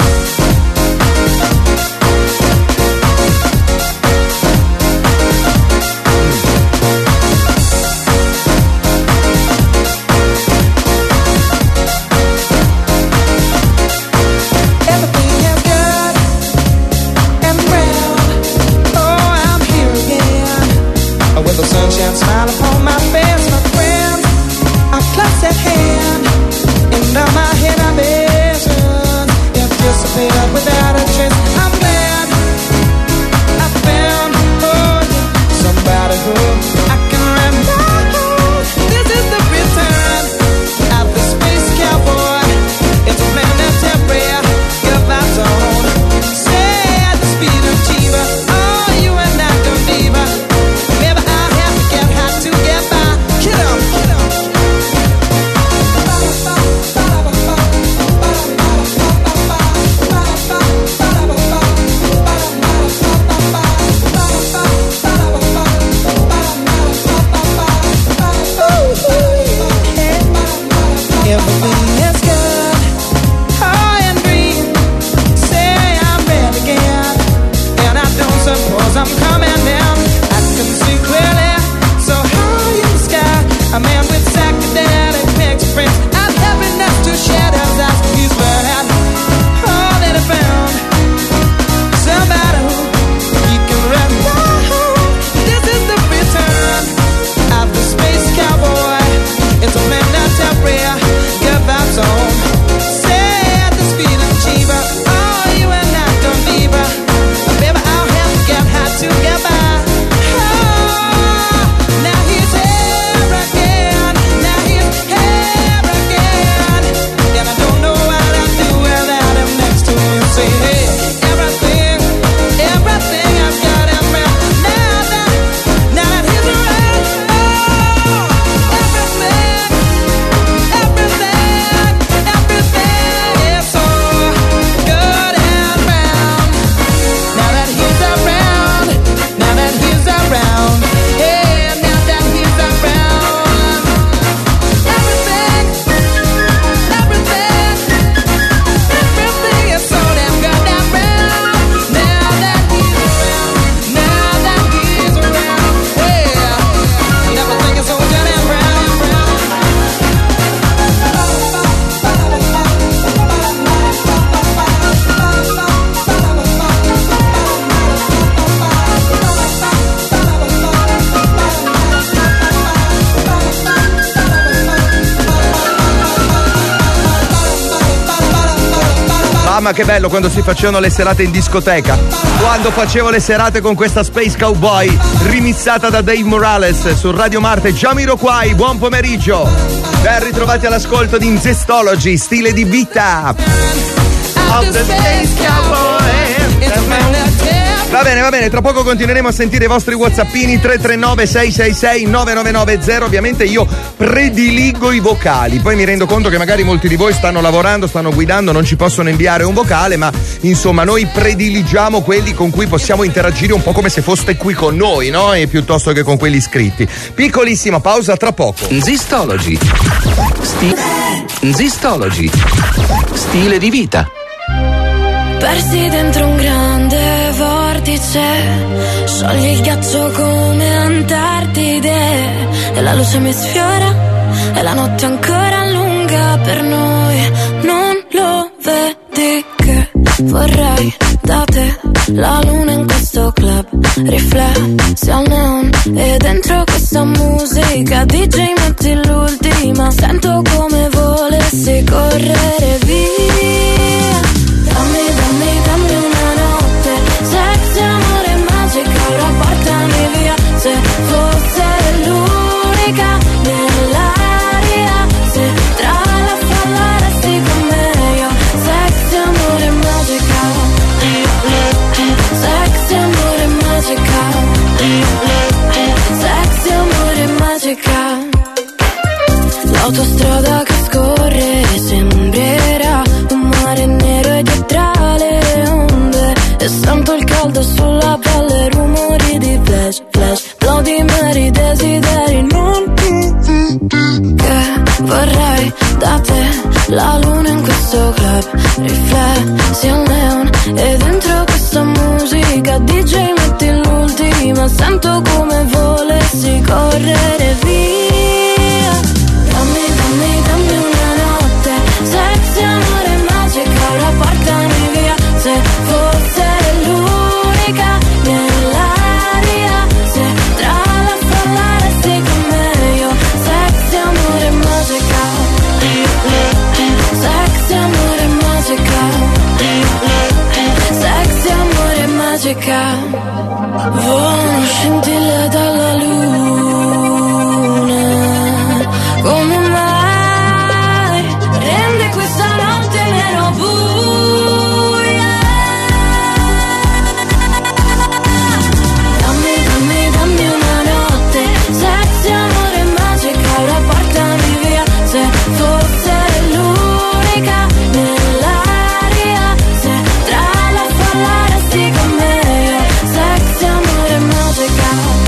Smile upon my face, my friends, a close at hand. Under my head, I visions, if disappeared without a trace. I'm glad I found oh, somebody who I can remember. This is the return of the space cowboy. It's a planetary goodbye zone. Say at the speed of Chiba, oh, you and I can diva. Mamma che bello quando si facevano le serate in discoteca. Quando facevo le serate con questa Space Cowboy remixata da Dave Morales su Radio Marte. Jamiroquai, buon pomeriggio. Ben ritrovati all'ascolto di Zestology, stile di vita. Of the Space Cowboy. Va bene, va bene, tra poco continueremo a sentire i vostri whatsappini tre tre nove sei sei sei nove nove nove zero. Ovviamente io prediligo i vocali, poi mi rendo conto che magari molti di voi stanno lavorando, stanno guidando, non ci possono inviare un vocale, ma insomma noi prediligiamo quelli con cui possiamo interagire un po' come se foste qui con noi, no? E piuttosto che con quelli iscritti. Piccolissima pausa, tra poco. Zistology. Sti- Zistology. Stile di vita. Persi dentro un grande vortice, sciogli il ghiaccio come Antartide, e la luce mi sfiora, e la notte ancora lunga per noi. Non lo vedi che vorrei da te la luna in questo club, riflessi al neon, e dentro questa musica D J metti l'ultima, sento come volessi correre via. Dammi, dammi, dammi una notte, sexy, amore, magica, ora portami via. Se fosse l'unica nell'aria, se tra la folla resti con me io. Sexy, amore, magica, sexy, amore, magica, sexy, amore, magica. L'autostrada che scorre sembrerà un mare nero e tra le onde, e sento il caldo sulla pelle, rumori di flash, flash, Bloody Mary, desideri non che vorrei da te la luna in questo club, riflessi al neon, e dentro questa musica D J metti l'ultima, sento come volessi correre via. Dammi, dammi, dammi una notte, sexy, amore, magica, ora portami via. Se fosse l'unica nell'aria, se tra la folla resti con me io. Sexy, amore, magica, sexy, amore, magica, sexy, amore, magica. Volano scintille dalla luna, come mai rende questa notte meno buia. Dammi, dammi, dammi una notte, sexy, amore, magica, ora portami via. Se fosse l'unica nell'aria, se tra la folla resti con me io. Sexy, amore, magica,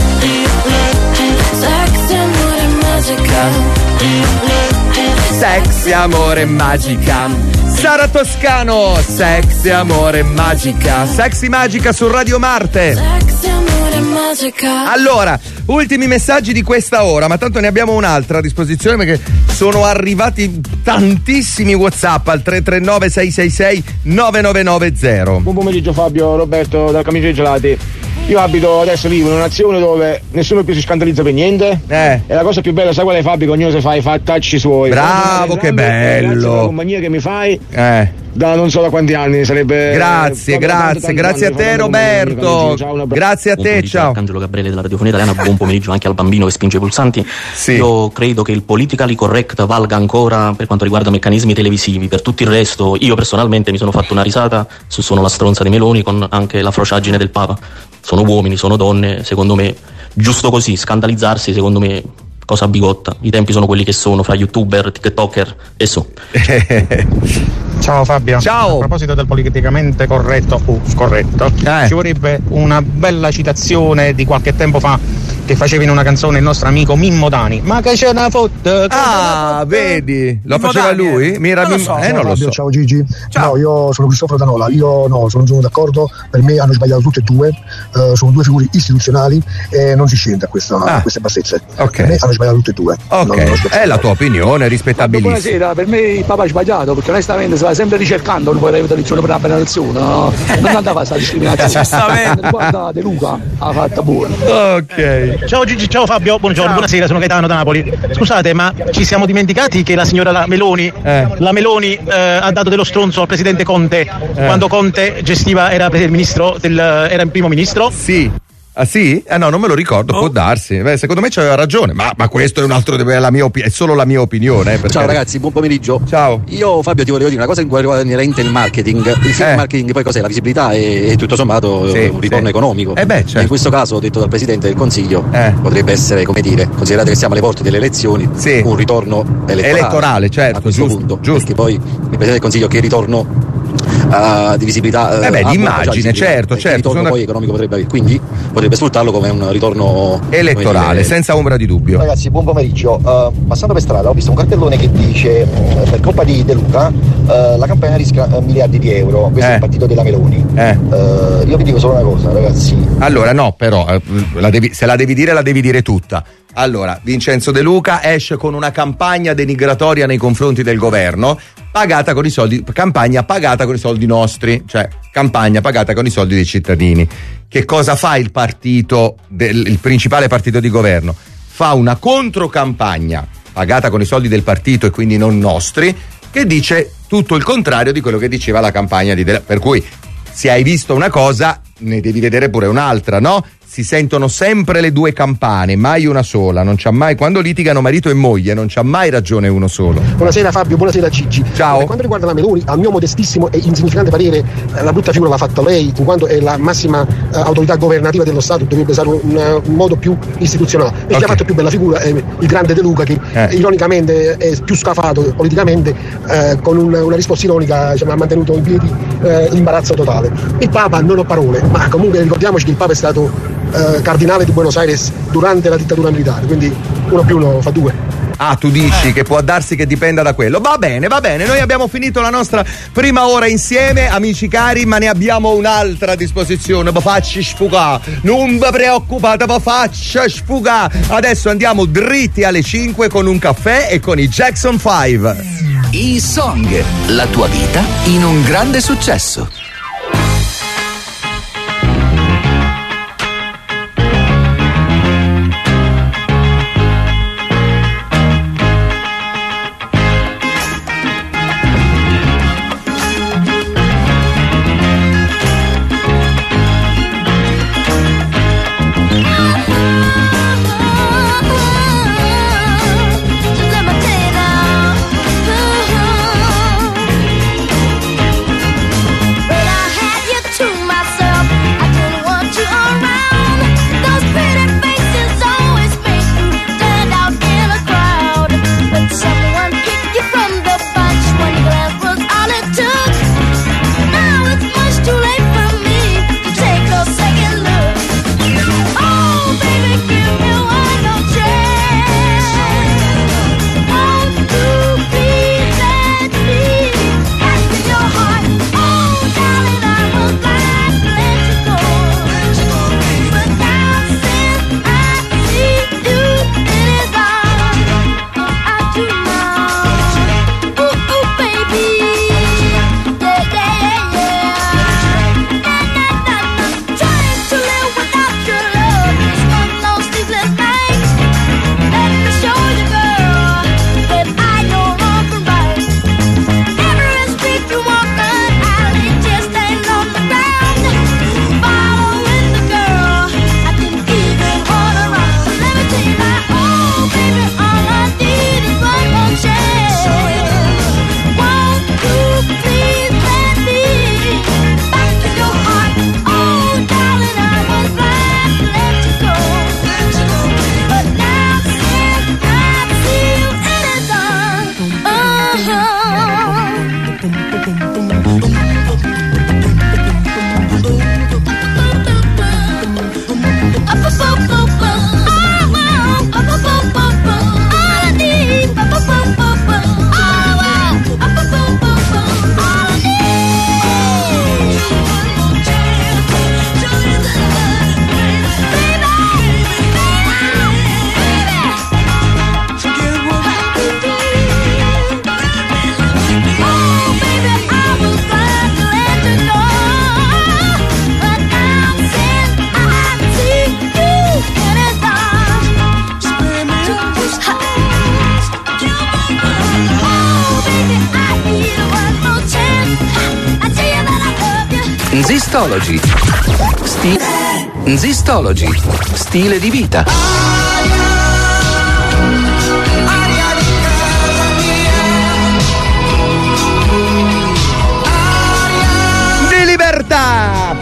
sexy, amore, magica, Sexy, amore, magica. Sara Toscano, sexy, amore, magica. Sexy magica su Radio Marte. sexy, amore, magica. Allora, ultimi messaggi di questa ora, ma tanto ne abbiamo un'altra a disposizione perché sono arrivati tantissimi WhatsApp al tre tre nove sei sei sei nove nove nove zero. Buon pomeriggio Fabio, Roberto dal Camice dei Gelati. Io abito, adesso vivo in una nazione dove nessuno più si scandalizza per niente. Eh. E la cosa più bella, sai qual è Fabio? Che ognuno si fa i fattacci suoi. Bravo, che bello. Grazie alla compagnia che mi fai. Eh. Da non so da quanti anni sarebbe. Grazie, grazie, grazie a te Roberto. Grazie a te, ciao. Arcangelo Gabriele della radiofonia italiana, buon pomeriggio anche al bambino che spinge i pulsanti. Sì. Io credo che il politically correct valga ancora per quanto riguarda meccanismi televisivi. Per tutto il resto, io personalmente mi sono fatto una risata su Sono la stronza di Meloni con anche la frociaggine del Papa. Sono uomini, sono donne, secondo me, giusto così, scandalizzarsi, secondo me, cosa bigotta. I tempi sono quelli che sono, fra youtuber, tiktoker e su. Ciao Fabio. Ciao. A proposito del politicamente corretto o scorretto, eh. ci vorrebbe una bella citazione di qualche tempo fa che faceva in una canzone il nostro amico Mimmo Dani. Ma che c'è una foto? Ah, vedi? Lo Mimmo faceva Dani, lui? Mira, non lo Mim- so. eh, non lo so. Ciao Gigi. Ciao. No, io sono Cristoforo Danola. Io no, sono, sono d'accordo. Per me hanno sbagliato tutte e due. Uh, sono due figure istituzionali e non si scende a, questa, Ah. a queste bassezze. Ok. Per me hanno sbagliato tutte e due. Ok, Non- non è la tua opinione, rispettabilissima. Buonasera, per me il Papa ha sbagliato perché onestamente si va sempre ricercando un po' di tradizione per la benedizione, no? Non andava questa discriminazione. Giustamente. Guarda, De Luca ha fatto buono. Ok. Ciao Gigi, ciao Fabio, buongiorno, Ciao. buonasera, sono Gaetano da Napoli. Scusate, ma ci siamo dimenticati che la signora la Meloni, Eh. la Meloni eh, ha dato dello stronzo al presidente Conte quando Conte gestiva, era il ministro del, era il primo ministro? Sì. Ah sì? Eh no, non me lo ricordo, può darsi. Beh, secondo me c'aveva ragione, ma, ma questo è un altro è, la mia opi- è solo la mia opinione. Eh, perché... Ciao ragazzi, buon pomeriggio. Ciao. Io Fabio ti volevo dire una cosa in riguarda inerente il marketing. Il film Eh. marketing poi cos'è? La visibilità e, e tutto sommato Sì, un ritorno sì. economico. Eh beh, certo. In questo caso, detto dal Presidente del Consiglio, Eh. potrebbe essere, come dire, considerato che siamo alle porte delle elezioni, Sì. un ritorno elettorale. Elettorale, certo, a questo giusto, punto. giusto. Perché poi il Presidente del Consiglio che ritorno uh, di visibilità Eh beh, uh, di ha molta immagine, visibilità, certo, e che certo, ritorno sono- poi economico potrebbe avere, quindi potrebbe sfruttarlo come un ritorno Elettorale, come dire, senza ombra di dubbio. Ragazzi, buon pomeriggio. Uh, passando per strada ho visto un cartellone che dice uh, per colpa di De Luca uh, la campagna rischia uh, miliardi di euro. Questo Eh. è il partito della Meloni. Eh. Uh, io vi dico solo una cosa, ragazzi. Allora, no, però, eh, la devi- se la devi dire, la devi dire tutta. Allora, Vincenzo De Luca esce con una campagna denigratoria nei confronti del governo, pagata con i soldi, campagna pagata con i soldi nostri, cioè campagna pagata con i soldi dei cittadini. Che cosa fa il partito, del, il principale partito di governo? Fa una controcampagna pagata con i soldi del partito e quindi non nostri, che dice tutto il contrario di quello che diceva la campagna di De Luca. Per cui, se hai visto una cosa, ne devi vedere pure un'altra, no? Si sentono sempre le due campane, mai una sola, non c'ha mai, quando litigano marito e moglie, non c'ha mai ragione uno solo. Buonasera Fabio, buonasera Cicci. Ciao. Per quanto riguarda la Meloni, al mio modestissimo e insignificante parere, eh, la brutta figura l'ha fatta lei, in quanto è la massima eh, autorità governativa dello Stato, dovrebbe usare un, un modo più istituzionale. E Ok. chi ha fatto più bella figura è il grande De Luca, che Eh. ironicamente è più scafato politicamente, eh, con un- una risposta ironica, diciamo, ha mantenuto in piedi eh, l'imbarazzo totale. Il Papa non ho parole, ma comunque ricordiamoci che il Papa è stato eh, cardinale di Buenos Aires durante la dittatura militare, quindi uno più uno fa due. Ah, tu dici che può darsi che dipenda da quello. Va bene, va bene. Noi abbiamo finito la nostra prima ora insieme, amici cari, ma ne abbiamo un'altra a disposizione. Vi faccio sfugare. Non vi preoccupate, vi faccio sfugare. Adesso andiamo dritti alle cinque con un caffè e con i Jackson cinque. I Song, la tua vita in un grande successo. Stamattina Zistology. Sti- Zistology. Stile di vita. Di libertà.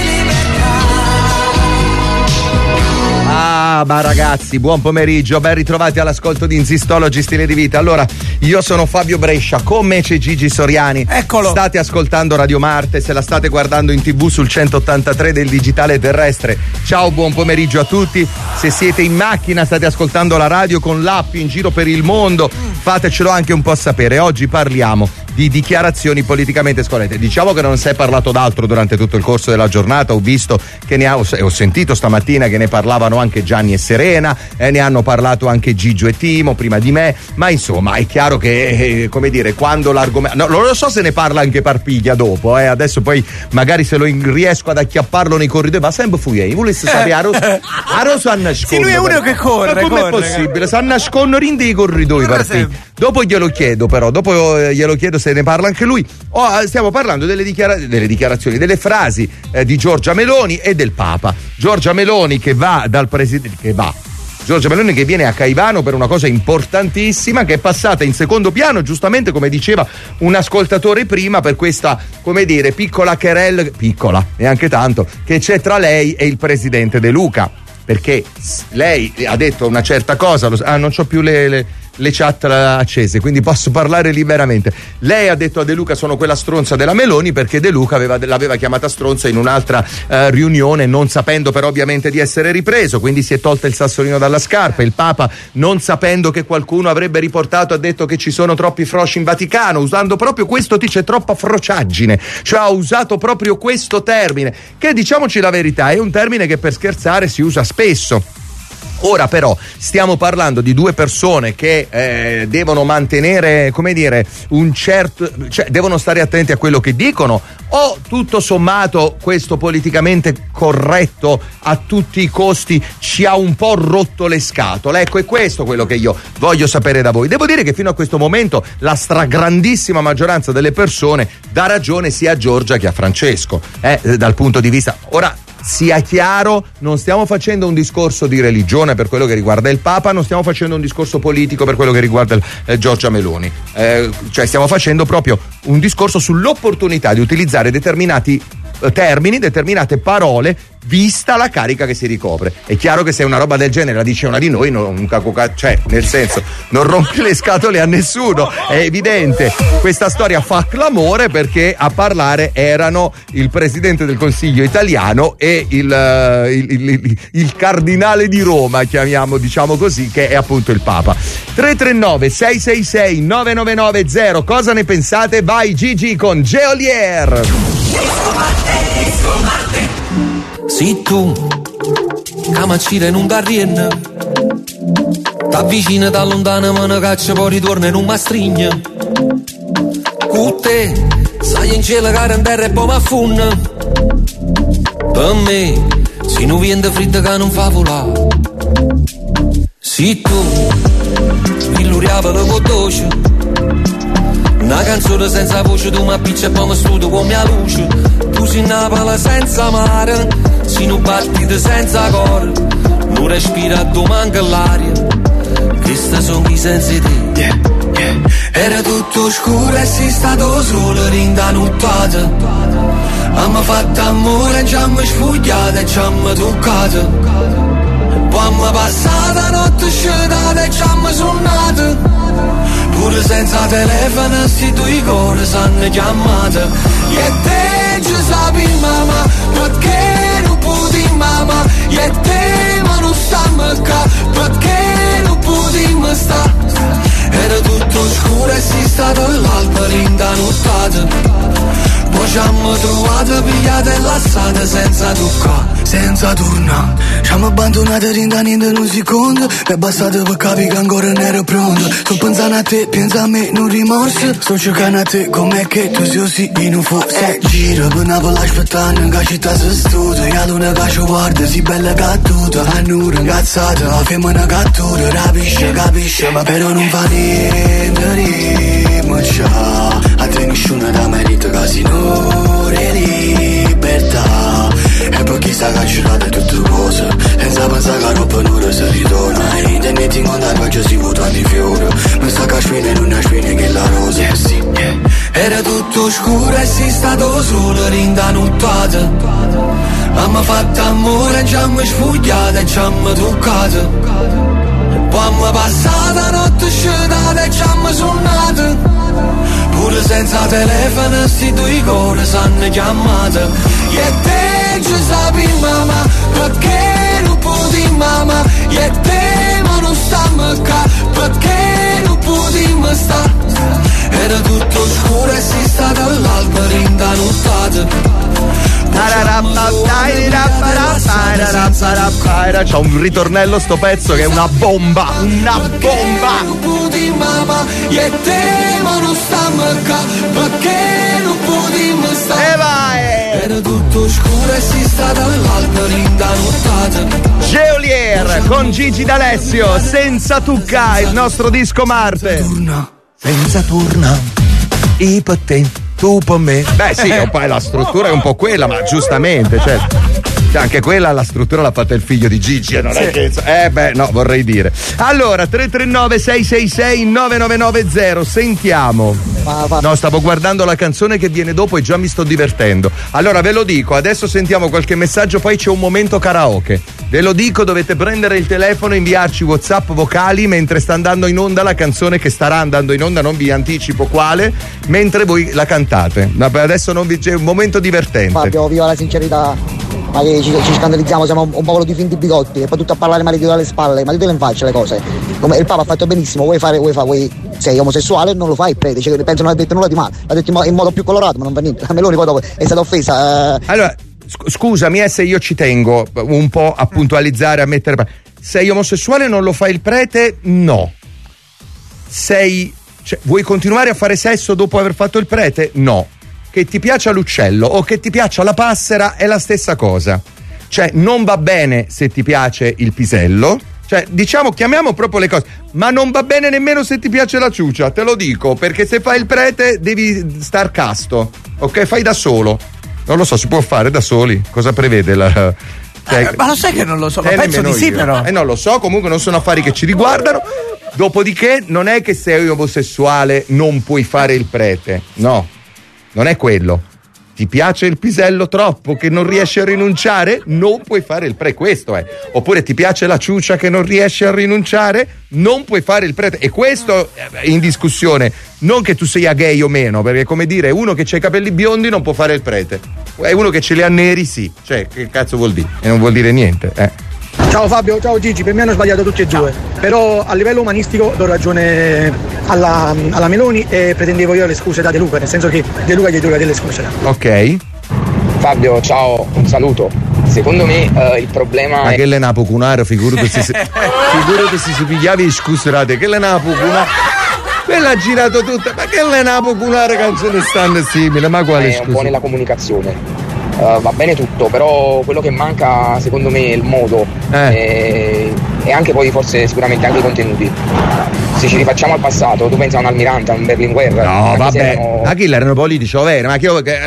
Ah, ma ragazzi, buon pomeriggio, ben ritrovati all'ascolto di Zistology Stile di Vita. Allora, io sono Fabio Brescia, con me c'è Gigi Soriani. Eccolo. State ascoltando Radio Marte, se la state guardando in tv sul centottantatré del digitale terrestre. Ciao, buon pomeriggio a tutti. Se siete in macchina, state ascoltando la radio con l'app in giro per il mondo, fatecelo anche un po' sapere. Oggi parliamo di dichiarazioni politicamente scorrette. Diciamo che non si è parlato d'altro durante tutto il corso della giornata. Ho visto che ne ha, ho sentito stamattina che ne parlavano anche Gianni e Serena, eh, ne hanno parlato anche Gigio e Timo prima di me, ma insomma è chiaro che, eh, come dire, quando l'argomento, no, non lo so se ne parla anche Parpiglia dopo, eh, adesso poi magari se lo in, riesco ad acchiapparlo nei corridoi, ma sempre fui io, volessi sapere, a Rosso a nascondere. Sì, lui è uno che corre, ma com'è corre, possibile? Si nascondono in dei corridoi, Parpiglia. Dopo glielo chiedo però, dopo glielo chiedo se ne parla anche lui. Oh, stiamo parlando delle, dichiara- delle dichiarazioni, delle frasi eh, di Giorgia Meloni e del Papa. Giorgia Meloni che va dal presidente, che va Giorgia Meloni che viene a Caivano per una cosa importantissima, che è passata in secondo piano, giustamente come diceva un ascoltatore prima, per questa, come dire, piccola querelle, piccola, neanche tanto, che c'è tra lei e il presidente De Luca, perché lei ha detto una certa cosa, lo, ah non c'ho più le, le le chat accese, quindi posso parlare liberamente. Lei ha detto a De Luca: sono quella stronza della Meloni, perché De Luca aveva, l'aveva chiamata stronza in un'altra eh, riunione, non sapendo però ovviamente di essere ripreso, quindi si è tolta il sassolino dalla scarpa. Il Papa, non sapendo che qualcuno avrebbe riportato, ha detto che ci sono troppi froci in Vaticano, usando proprio questo, c'è troppa frociaggine, cioè ha usato proprio questo termine, che, diciamoci la verità, è un termine che per scherzare si usa spesso. Ora però stiamo parlando di due persone che eh, devono mantenere, come dire, un certo, cioè devono stare attenti a quello che dicono, o tutto sommato questo politicamente corretto a tutti i costi ci ha un po' rotto le scatole? Ecco, è questo quello che io voglio sapere da voi. Devo dire che fino a questo momento la stragrandissima maggioranza delle persone dà ragione sia a Giorgia che a Francesco, eh, dal punto di vista. Ora, sia chiaro, non stiamo facendo un discorso di religione per quello che riguarda il Papa, non stiamo facendo un discorso politico per quello che riguarda il, eh, Giorgia Meloni, eh, cioè stiamo facendo proprio un discorso sull'opportunità di utilizzare determinati eh, termini, determinate parole, vista la carica che si ricopre. È chiaro che se una roba del genere la dice una di noi, non, cioè nel senso, non rompe le scatole a nessuno, è evidente. Questa storia fa clamore perché a parlare erano il presidente del Consiglio italiano e il, il, il, il, il cardinale di Roma, chiamiamo, diciamo così, che è appunto il Papa. tre tre nove sei sei sei nove nove nove zero, cosa ne pensate? Vai Gigi con Geolier. Si tu camacire non t'arrienna, t'avvicina da lontana ma ne caccia poi ritorna in un mastrigno. Con te sai in cielo che in terra e poi m'affunna. Per me si non viene fredda che non fa volare. Si tu mi luriava la voce, una canzone senza voce, tu mi appicci e poi mi studio con mia luce. Tu sei una pala senza mare, si non battite senza cor, non respira, tu manca l'aria. Queste sono i sensi di yeah, yeah. Era tutto scuro e sei stato solo rindanuttato. Abbiamo fatto amore, ci abbiamo sfogliato e ci abbiamo toccato. Poi abbiamo passato la notte scelata e ci abbiamo suonato. Pure senza telefono sti due cuori s'hanno chiamato. E te ci sapi mamma, perché non puoi mamma. E te ma non stiamo qua, perché non puoi sta. Era tutto scuro e sei stato l'alba rindanuttato. Poi ci abbiamo trovato pigliate e lasciate senza toccare, senza tornare. Ci abbiamo abbandonato rindanendo in un secondo. Mi è bastato per capire che ancora non ero pronto. Sto pensando a te, pensa a me, non rimorso. Sto cercando a te, com'è che tu sei così di non fosse. Giro per Napoli aspettando in che città si studia. E la luna che ci guarda, si bella cattuta. A nura incazzata, la femmina cattura. Rapisce, capisce, ma però non fa niente, rima, ciao. A te nessuno da merito, casi non libera. libertà. E poi chissà che ci sono tutte cose, senza pensare che roba non si ritorna. E internet in contatto faccio si votano i fiori, ma sta cascina non è spina che la rosa, eh sì, yeah. Era tutto scuro e si stato solo rindanuttato. Abbiamo fatto amore, ci abbiamo sfogliato e ci abbiamo toccato. Poi abbiamo passato la notte scenata e ci abbiamo suonato. Pure senza telefono sti due cuori s'hanno chiamato. E te ci sapi mamma, perché non puoi mamma. E te ma non stiamo qua, perché non puoi sta. Era tutto scuro e si sta dall'alba rindanuttato. C'ha un ritornello sto pezzo che è una bomba, una bomba. E vai! Era tutto scuro e si sta dall'alba rindanuttato. Geolier con Gigi D'Alessio, Senza Tucca, il nostro disco Marte. Senza turna, i per te, tu per me. Beh sì, un po' la struttura è un po' quella, ma giustamente, cioè, anche quella la struttura l'ha fatta il figlio di Gigi, non è che. Eh beh, no, vorrei dire. Allora, tre tre nove sei sei sei nove nove nove zero, sentiamo. No, stavo guardando la canzone che viene dopo e già mi sto divertendo. Allora ve lo dico, adesso sentiamo qualche messaggio, poi c'è un momento karaoke. Ve lo dico, dovete prendere il telefono e inviarci WhatsApp vocali mentre sta andando in onda la canzone che starà andando in onda, non vi anticipo quale, mentre voi la cantate. Adesso non vi c'è un momento divertente. Fabio, viva la sincerità. Ma che ci, ci scandalizziamo, siamo un, un popolo di finti bigotti e poi tutto a parlare male di dalle spalle, ma ditelo in faccia le cose. Come il Papa ha fatto benissimo, vuoi fare, vuoi fare, vuoi, sei omosessuale, non lo fai, prete, cioè, penso non ha detto nulla di male, l'ha detto in, mo- in modo più colorato, ma non fa niente. La Meloni poi dopo è stata offesa. Eh. Allora, sc- scusami eh, se io ci tengo un po' a puntualizzare, a mettere. Sei omosessuale, non lo fai il prete? No. Sei. Cioè, vuoi continuare a fare sesso dopo aver fatto il prete? No. Che ti piaccia l'uccello o che ti piaccia la passera è la stessa cosa. Cioè, non va bene se ti piace il pisello. Cioè, diciamo, chiamiamo proprio le cose. Ma non va bene nemmeno se ti piace la ciuccia, te lo dico, perché se fai il prete devi star casto. Ok? Fai da solo. Non lo so, si può fare da soli. Cosa prevede la. Eh, ma lo sai che non lo so, ma eh, penso di sì, io. però. Eh, non lo so, comunque non sono affari che ci riguardano. Dopodiché, non è che sei omosessuale non puoi fare il prete. No. Non è quello. Ti piace il pisello troppo che non riesci a rinunciare? Non puoi fare il prete, questo è. Oppure ti piace la ciuccia che non riesci a rinunciare? Non puoi fare il prete. E questo è in discussione. Non che tu sia gay o meno, perché come dire, uno che c'ha i capelli biondi non può fare il prete. E uno che ce li ha neri sì. Cioè, che cazzo vuol dire? E non vuol dire niente, eh. Ciao Fabio, ciao Gigi, per me hanno sbagliato tutti e due, però a livello umanistico do ragione alla, alla Meloni e pretendevo io le scuse da De Luca, nel senso che De Luca gli deve delle scuse. Ok. Fabio, ciao, un saluto. Secondo me uh, il problema ma è. che le napo cunare, figurati se figurati se si pigliavi scusate, che le napo cunare. Quella ha girato tutta, ma che le napo cunare canzone stanno simile, ma quale scusa? È un po' nella comunicazione. Uh, va bene tutto, però quello che manca secondo me è il modo eh. e, e anche poi forse sicuramente anche i contenuti. Se ci rifacciamo al passato, tu pensi a un Almirante, a un Berlinguer. No, vabbè, erano... a chi erano politici, ovvero, ma che,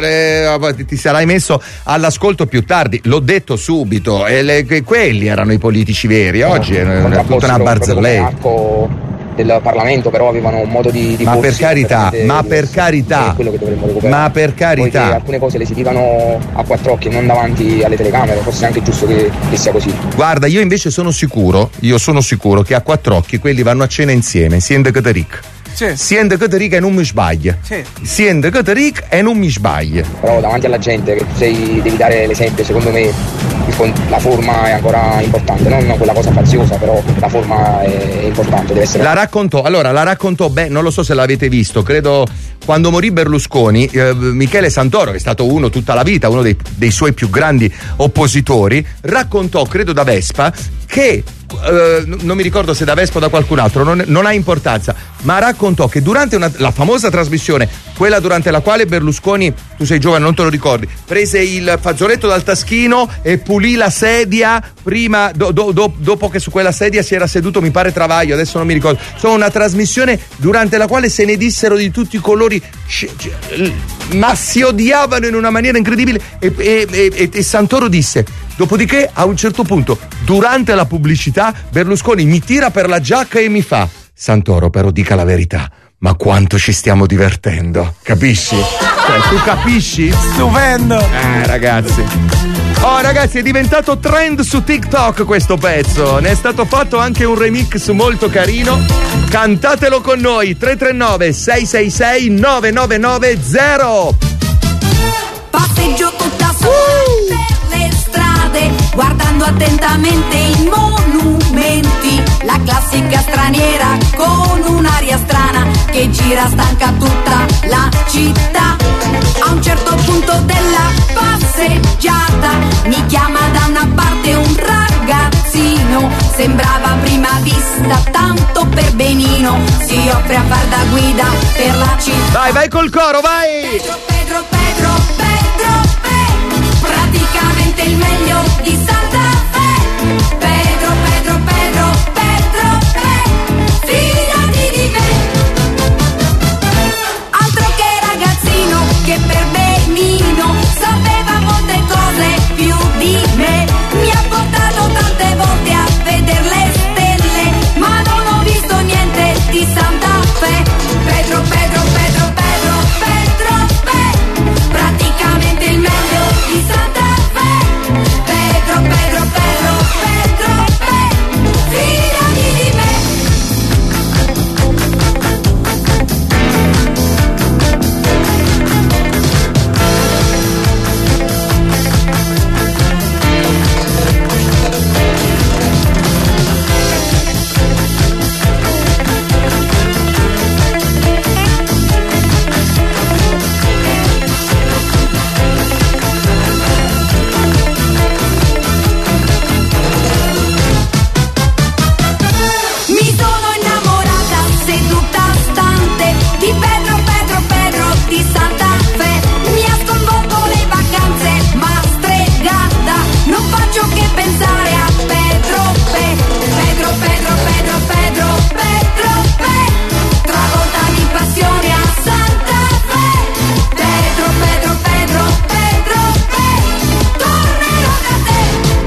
che ti sarai messo all'ascolto più tardi, l'ho detto subito, e le, che quelli erano i politici veri, oggi no, è tutta una barzelletta del Parlamento, però avevano un modo di, di ma per carità, ma per carità, quello che dovremmo recuperare. Ma per carità, poiché alcune cose le si dicono a quattro occhi e non davanti alle telecamere, forse è anche giusto che, che sia così. Guarda, io invece sono sicuro, io sono sicuro che a quattro occhi quelli vanno a cena insieme, siendo Cateric. Sì. Siendo Cateric e non mi sbaglia. Sì. Siendo Cateric e non mi sbaglia. Però davanti alla gente che tu sei, devi dare l'esempio, secondo me la forma è ancora importante, non quella cosa faziosa, però la forma è importante, deve essere. La raccontò, allora la raccontò, beh, non lo so se l'avete visto, credo quando morì Berlusconi, eh, Michele Santoro, che è stato uno tutta la vita, uno dei, dei suoi più grandi oppositori, raccontò, credo da Vespa, che eh, non mi ricordo se da Vespa o da qualcun altro, non, non ha importanza, ma raccontò che durante una, la famosa trasmissione quella durante la quale Berlusconi, tu sei giovane, non te lo ricordi, prese il fazzoletto dal taschino e pulì la sedia prima, do, do, do, dopo che su quella sedia si era seduto, mi pare, Travaglio, adesso non mi ricordo. Sono una trasmissione durante la quale se ne dissero di tutti i colori, ma si odiavano in una maniera incredibile, e, e, e, e Santoro disse: dopodiché a un certo punto durante la pubblicità Berlusconi mi tira per la giacca e mi fa: Santoro, però dica la verità, ma quanto ci stiamo divertendo, capisci? Cioè, tu capisci? Stupendo! Eh, ragazzi. Oh, ragazzi, è diventato trend su TikTok questo pezzo. Ne è stato fatto anche un remix molto carino. Cantatelo con noi. tre tre nove sei sei sei nove nove nove zero. Passeggio tutta sola uh! per le strade, guardando attentamente i monumenti. La classica straniera con un'aria strana che gira stanca tutta la città. A un certo punto della passeggiata mi chiama da una parte un ragazzino. Sembrava a prima vista tanto per benino. Si offre a far da guida per la città. Vai, vai col coro, vai! Pedro, Pedro, Pedro, Pedro, Pedro, praticamente il meglio di Santa Fe. Pedro, Pedro, Pedro, Pedro, Pedro, fidati di me. Altro che ragazzino che per benino sapeva molte cose più di me. Mi ha portato tante volte a vedere le stelle, ma non ho visto niente di Santa Fe. Pedro, Pedro, Pedro, Pedro, Pedro, Pedro, praticamente il meglio di Santa Fe. Pedro, Pedro, Pedro, Pedro, Pedro, fidati di me. Mi sono innamorata seduta stante di Pedro, Pedro, Pedro di Santa Fe. Mi ha sconvolto le vacanze, ma stregata non faccio che pensare a Pedro Pe. Pedro, Pedro, Pedro, Pedro, Pedro Pe, travolta di passione a Santa Fe. Pedro, Pedro, Pedro, Pedro Pe, tornerò da te.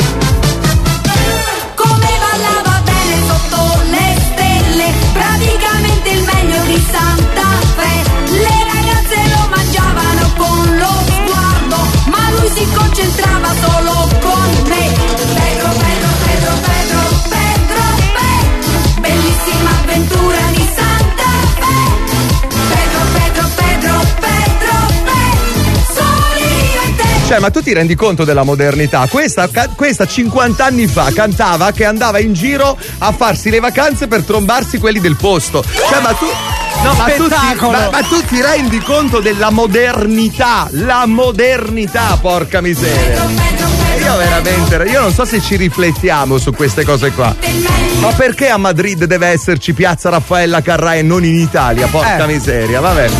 Come ballava bene sotto le stelle, praticamente il meglio di Santa Fe. Le ragazze lo mangiavano con lo sguardo, ma lui si concentrava solo con me. Pedro, Pedro, Pedro, Pedro, Pedro Pe, bellissima avventura di Santa Fe. Pedro, Pedro, Pedro, Pedro Pe, solo io e te. Cioè, ma tu ti rendi conto della modernità? Questa, ca- questa cinquanta anni fa cantava che andava in giro a farsi le vacanze per trombarsi quelli del posto. Cioè, ma tu. No, ma tu, ti, ma, ma tu ti rendi conto della modernità? La modernità, porca miseria. E io veramente, io non so se ci riflettiamo su queste cose qua. Ma perché a Madrid deve esserci Piazza Raffaella Carrà e non in Italia? Porca Eh. miseria, vabbè.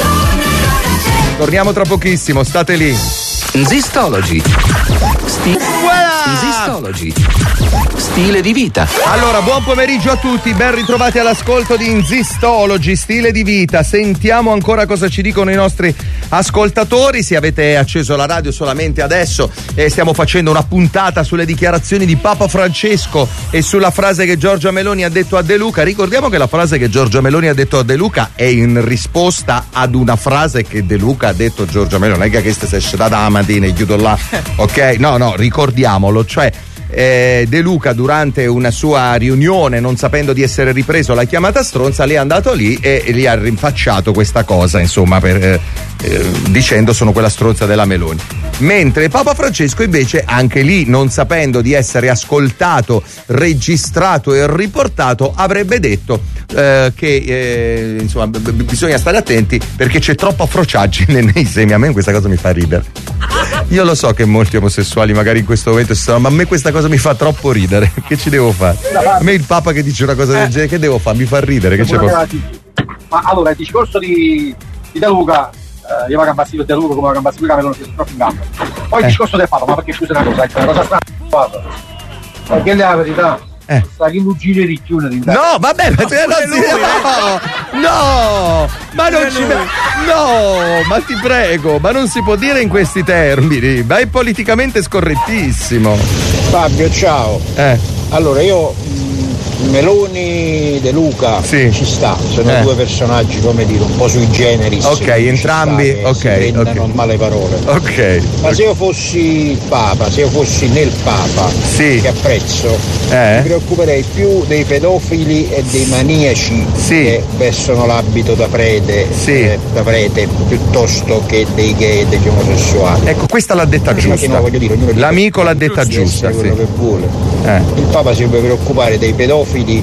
Torniamo tra pochissimo, state lì. Zistology. Sti- Zistology. Stile di vita. Allora, buon pomeriggio a tutti, ben ritrovati all'ascolto di Zistology, stile di vita. Sentiamo ancora cosa ci dicono i nostri ascoltatori. Se avete acceso la radio solamente adesso, eh, stiamo facendo una puntata sulle dichiarazioni di Papa Francesco e sulla frase che Giorgia Meloni ha detto a De Luca. Ricordiamo che la frase che Giorgia Meloni ha detto a De Luca è in risposta ad una frase che De Luca ha detto a Giorgia Meloni. Non è che questa si esce da mattina e chiudo là, ok? No, no, ricordiamolo, cioè eh, De Luca durante una sua riunione, non sapendo di essere ripreso la chiamata stronza, lei è andato lì e, e gli ha rinfacciato questa cosa, insomma, per, eh, eh, dicendo sono quella stronza della Meloni. Mentre Papa Francesco invece, anche lì non sapendo di essere ascoltato, registrato e riportato, avrebbe detto eh, che eh, insomma b- b- bisogna stare attenti perché c'è troppa frociaggine nei semi. A me questa cosa mi fa ridere. Io lo so che molti omosessuali magari in questo momento si sono, ma a me questa cosa mi fa troppo ridere. Che ci devo fare? A me il Papa che dice una cosa del genere, che devo fare? Mi fa ridere, che c'è proprio. Ma allora il discorso di, di De Luca, eh, io va cambastico De Luca come va cambastico Camerone, si sono troppo in campo. Poi il Eh. discorso del Papa, ma perché scusa una cosa, è una cosa strana, Papa. Perché la verità, Eh. sta chi non gira di chiudere in No, vabbè, ma te non si... no, no, ma non ci no, ma ti prego, ma non si può dire in questi termini, ma è politicamente scorrettissimo. Fabio, ciao. Eh. Allora io mh, Meloni De Luca ci sta, sono Eh. due personaggi, come dire, un po' sui generis. Ok, ci sta entrambi, che ok, si prendano ok. male parole. Ok. Ma se io fossi il Papa, se io fossi nel Papa, che apprezzo, Eh. mi preoccuperei più dei pedofili e dei maniaci che vestono l'abito da prete, eh, da prete piuttosto che dei gay e degli omosessuali. Ecco, questa l'ha detta Perché giusta. no, voglio dire, ognuno dice L'amico l'ha detta di giusta, essere sì. quello che vuole. Eh. Il Papa si deve preoccupare dei pedofili,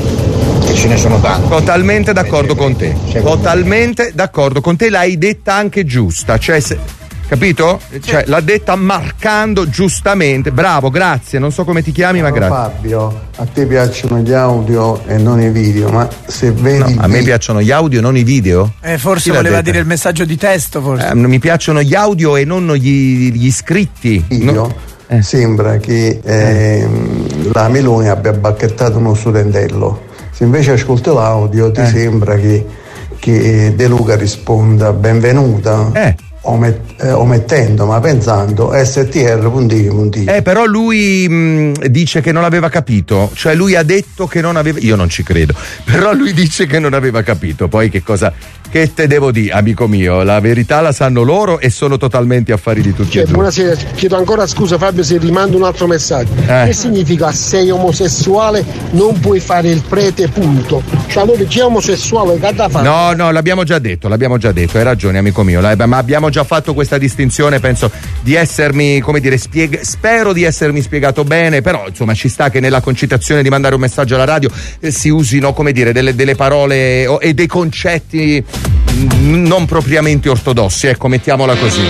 e ce ne sono tanti. Totalmente d'accordo con te. Totalmente d'accordo con te, l'hai detta anche giusta. Cioè, se- capito? Cioè, l'ha detta marcando giustamente. Bravo, grazie. Non so come ti chiami, ma grazie. Fabio, a te piacciono gli audio e non i video, ma se vedi. No, a me piacciono gli audio, non i video. Eh, forse Chi l'ha voleva detta? dire il messaggio di testo, forse. Eh, mi piacciono gli audio e non gli, gli scritti. Video, sembra che ehm, la Meloni abbia bacchettato uno studentello. Se invece ascolti l'audio ti sembra che, che De Luca risponda benvenuta omet- eh, omettendo ma pensando S T R puntini puntini. Eh, però lui mh, dice che non aveva capito. Cioè, lui ha detto che non aveva. Io non ci credo. Però lui dice che non aveva capito. Poi che cosa. Che te devo dire, amico mio? La verità la sanno loro e sono totalmente affari di tutti Cioè, e due. buonasera, chiedo ancora scusa Fabio se rimando un altro messaggio. Eh. Che significa sei omosessuale non puoi fare il prete, punto? Cioè allora chi è omosessuale che ha da fare? No, no, l'abbiamo già detto, l'abbiamo già detto, hai ragione amico mio, la- ma abbiamo già fatto questa distinzione, penso di essermi, come dire, spieg- spero di essermi spiegato bene, però insomma ci sta che nella concitazione di mandare un messaggio alla radio eh, si usino, come dire, delle, delle parole o- e dei concetti mh, non propriamente ortodossi, ecco, mettiamola così.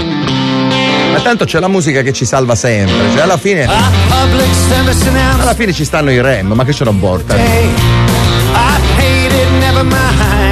Ma tanto c'è la musica che ci salva sempre, cioè alla fine alla fine ci stanno i Rem, ma che ce l'ho borta. I hate it, never mind.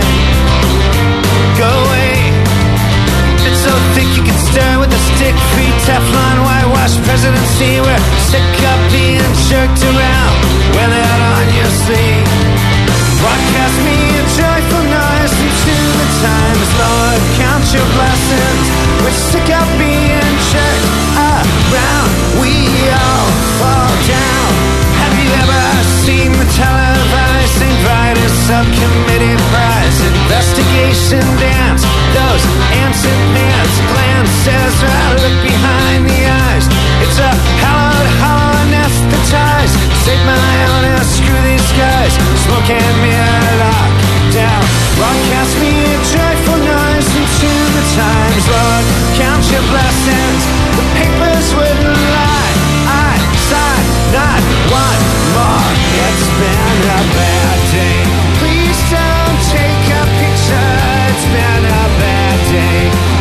Go away. It's so thick you can stir with a stick. Free Teflon, whitewash presidency. We're sick of being jerked around. Wear that on your sleeve. Broadcast me a joyful noise into the times. Lord, count your blessings. We're sick of being jerked around. We all fall down. Have you ever seen the televised Saint Vitus subcommittee prize investigation dance? Those ants and pants glances right look behind the eyes. It's a hallowed, hollow anesthetized. Save my honor, screw these guys. Smoke and mirror lock down. Broadcast me a joyful noise into the times. Lord, count your blessings. The papers wouldn't lie. I sign not one more. It's been a bad day. Please don't take a picture. It's been a bad day.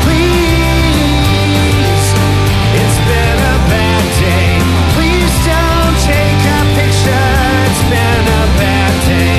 Please. It's been a bad day. Please don't take a picture. It's been a bad day.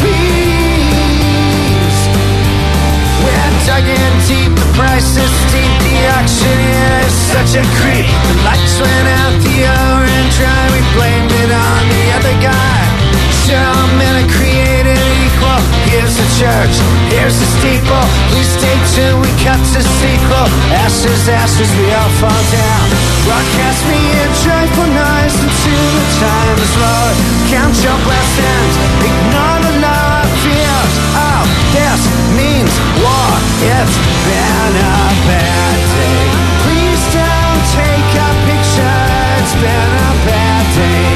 Please. We're dug in deep. The price is steep. The auctioneer is such a creep. The lights went out. The orange dry. We blamed it on the other guy. Sure, all men are created equal. Here's the church, here's the steeple. Please stay tuned, we cut to sequel. Ashes, ashes, we all fall down. Broadcast me a joyful noise into the times, Lord. Count your blessings, ignore the law of fears. Oh, this means war. It's been a bad day. Please don't take a picture. It's been a bad day.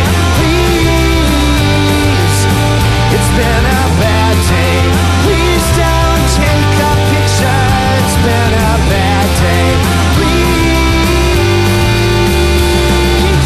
It's been a bad day. Please don't take a picture. It's been a bad day. Please.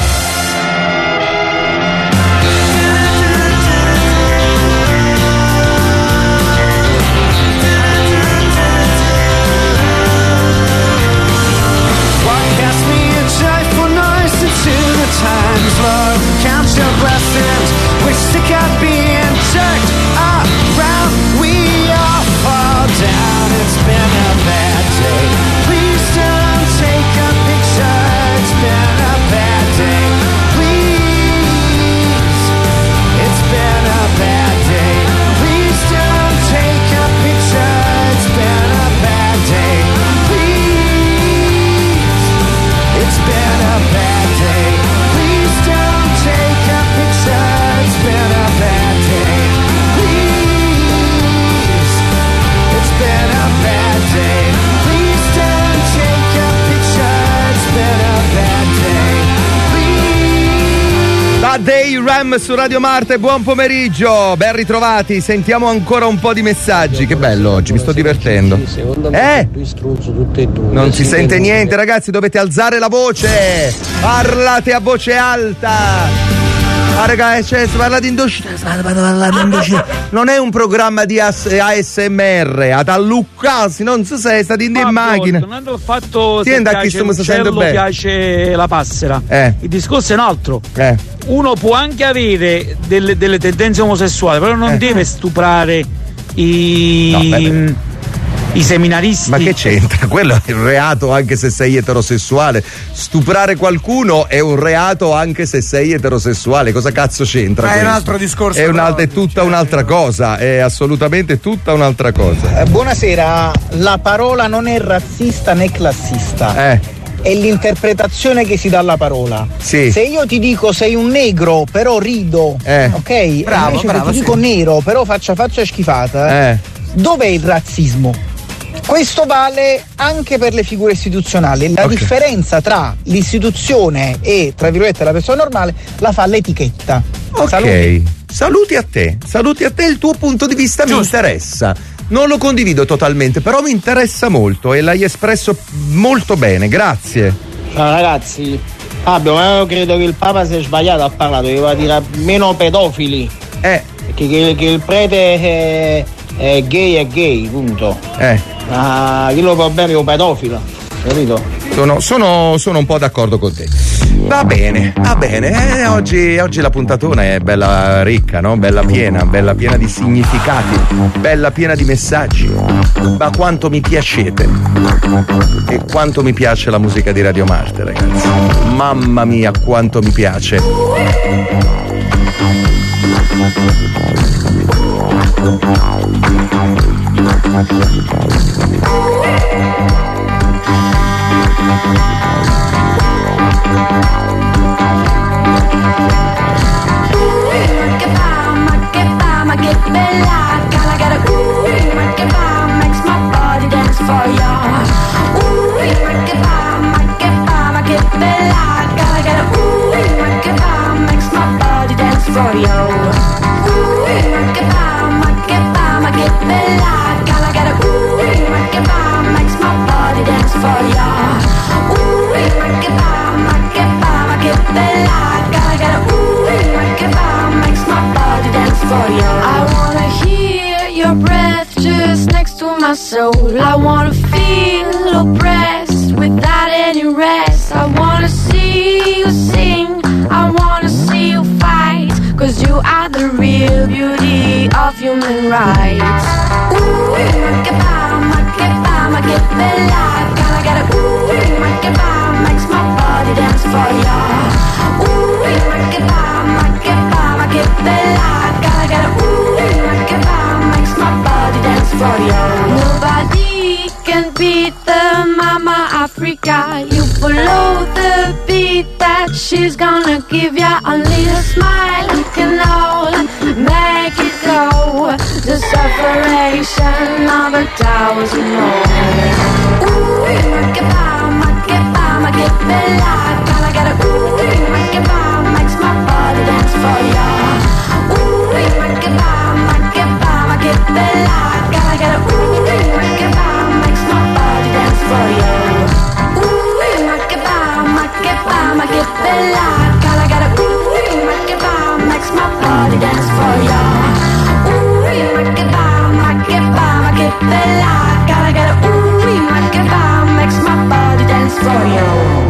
Broadcast me a joyful noise into the times, Lord. Count your blessings. We're sick of being jerked A Day Ram su Radio Marte, buon pomeriggio, ben ritrovati, sentiamo ancora un po' di messaggi, che bello oggi, mi sto divertendo. Eh? Non si sente niente ragazzi, dovete alzare la voce, parlate a voce alta. Ah ragazzi, cioè, si parla di indocina, non è un programma di A S M R, ad alluccarsi, non so se state in, in macchina. Tornando al fatto Sì, se da piace chi stiamo l'uccello, sentendo bene. piace la passera, Eh. il discorso è un altro. Eh. Uno può anche avere delle, delle tendenze omosessuali, però non Eh. deve stuprare i, No, beh, i seminaristi. Ma che c'entra? Quello è un reato anche se sei eterosessuale. Stuprare qualcuno è un reato anche se sei eterosessuale. Cosa cazzo c'entra? Ma è questo? un altro discorso. È, un'altra, è tutta un'altra cosa. È assolutamente tutta un'altra cosa. Eh, buonasera, la parola non è razzista né classista. Eh. È l'interpretazione che si dà alla parola. Sì. Se io ti dico sei un negro, però rido, Eh. ok? Bravo, Invece bravo, se ti sì. dico nero, però faccia faccia schifata, Eh. dov'è il razzismo? Questo vale anche per le figure istituzionali. La Ok. differenza tra l'istituzione e, tra virgolette, la persona normale la fa l'etichetta. Ok. Saluti. Saluti a te. Saluti a te. Il tuo punto di vista mi interessa. Non lo condivido totalmente, però mi interessa molto e l'hai espresso molto bene. Grazie. Ciao ragazzi, Fabio, ma io credo che il Papa si è sbagliato a parlare, doveva dire meno pedofili. Eh. Che, che, che il prete è, è gay è gay, punto. Eh. Ma il problema è un pedofilo, capito? Sono, sono, sono un po' d'accordo con te. Va bene, va bene. Eh, oggi, oggi la puntatona è bella ricca, no? Bella piena, bella piena di significati, bella piena di messaggi. Ma quanto mi piacete e quanto mi piace la musica di Radio Marte, ragazzi. Mamma mia, quanto mi piace. Che fama, che fama, che bella. Gotta get a ooh, che fama, makes my body dance for ya. Ooh, che fama, che fama, che bella. Gotta get a ooh, che fama, makes my body dance for ya. Ooh, che fama, che fama, che bella. Gotta get a ooh, che fama, makes my body dance for ya. Ooh, che fama, che fama, che bella. Gotta get a ooh, che fama, makes my body dance for you. I wanna hear your breath just next to my soul. I wanna feel oppressed without any rest. I wanna see you sing, I wanna see you fight, cause you are the real beauty of human rights. Ooh, che fama, che fama, che bella. Gotta get a ooh, che fama, makes my body dance for you. Ooh, che fama, che fama, che bella. Gotta get a ooh, che fama, makes my body dance for you. Nobody can beat the Mama Africa. You follow the beat that she's gonna give ya. Only a smile can all make it go. The separation of a thousand more. Ooh, che fama, che fama, che bella. Gotta get a ooh, che fama, makes my body dance for ya. Ooh, che fama, che fama, che bella. Gotta get a ooh, che fama, makes my body dance for you. Ooh, che fama, che fama, che bella. Gotta get a ooh, che fama, makes my body dance for you. Ooh, che fama, che fama, che bella. Gotta get a ooh, che fama, makes my body dance for you.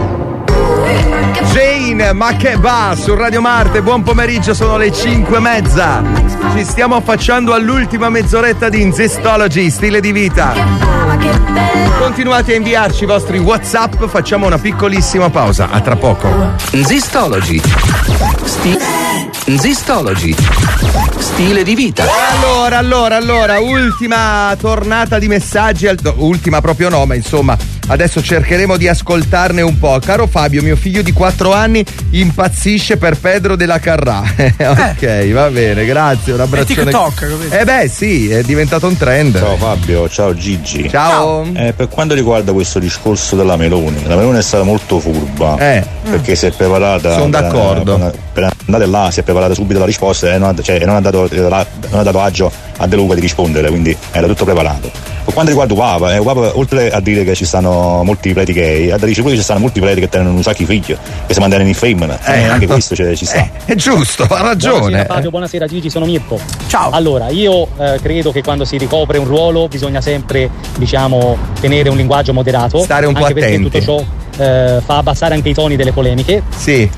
Jane, ma che va su Radio Marte, buon pomeriggio, sono le cinque e mezza. Ci stiamo affacciando all'ultima mezz'oretta di Zistology, stile di vita. Continuate a inviarci i vostri WhatsApp, facciamo una piccolissima pausa, a tra poco. Zistology. Sti- Zistology. Stile di vita. Allora, allora, allora, ultima tornata di messaggi, al- no, ultima proprio no, ma insomma, adesso cercheremo di ascoltarne un po'. Caro Fabio, mio figlio di quattro anni impazzisce per Pedro della Carrà. Ok, eh. va bene, grazie, un abbraccione. È TikTok, capito? Eh beh, sì, è diventato un trend. Ciao Fabio, ciao Gigi. Ciao. Eh, per quanto riguarda questo discorso della Meloni, la Meloni è stata molto furba. Eh. Perché si è preparata Sono per- d'accordo. per, per andate là, si è preparata subito la risposta e non ha, cioè, non ha, dato, non ha dato agio a De Luca di rispondere, quindi era tutto preparato. Per quanto riguarda il Papa, eh, Papa, oltre a dire che ci stanno molti preti gay, a dire pure che ci stanno molti preti che tengono un sacco di figli, che si mandano in femmina, eh, eh, anche questo cioè, ci sta. Eh, è giusto, ha ragione. Buonasera Fabio, buonasera Gigi, sono Mirko. Ciao. Allora, io eh, credo che quando si ricopre un ruolo bisogna sempre, diciamo, tenere un linguaggio moderato. Stare un po' anche attenti. perché tutto ciò eh, fa abbassare anche i toni delle polemiche. Sì.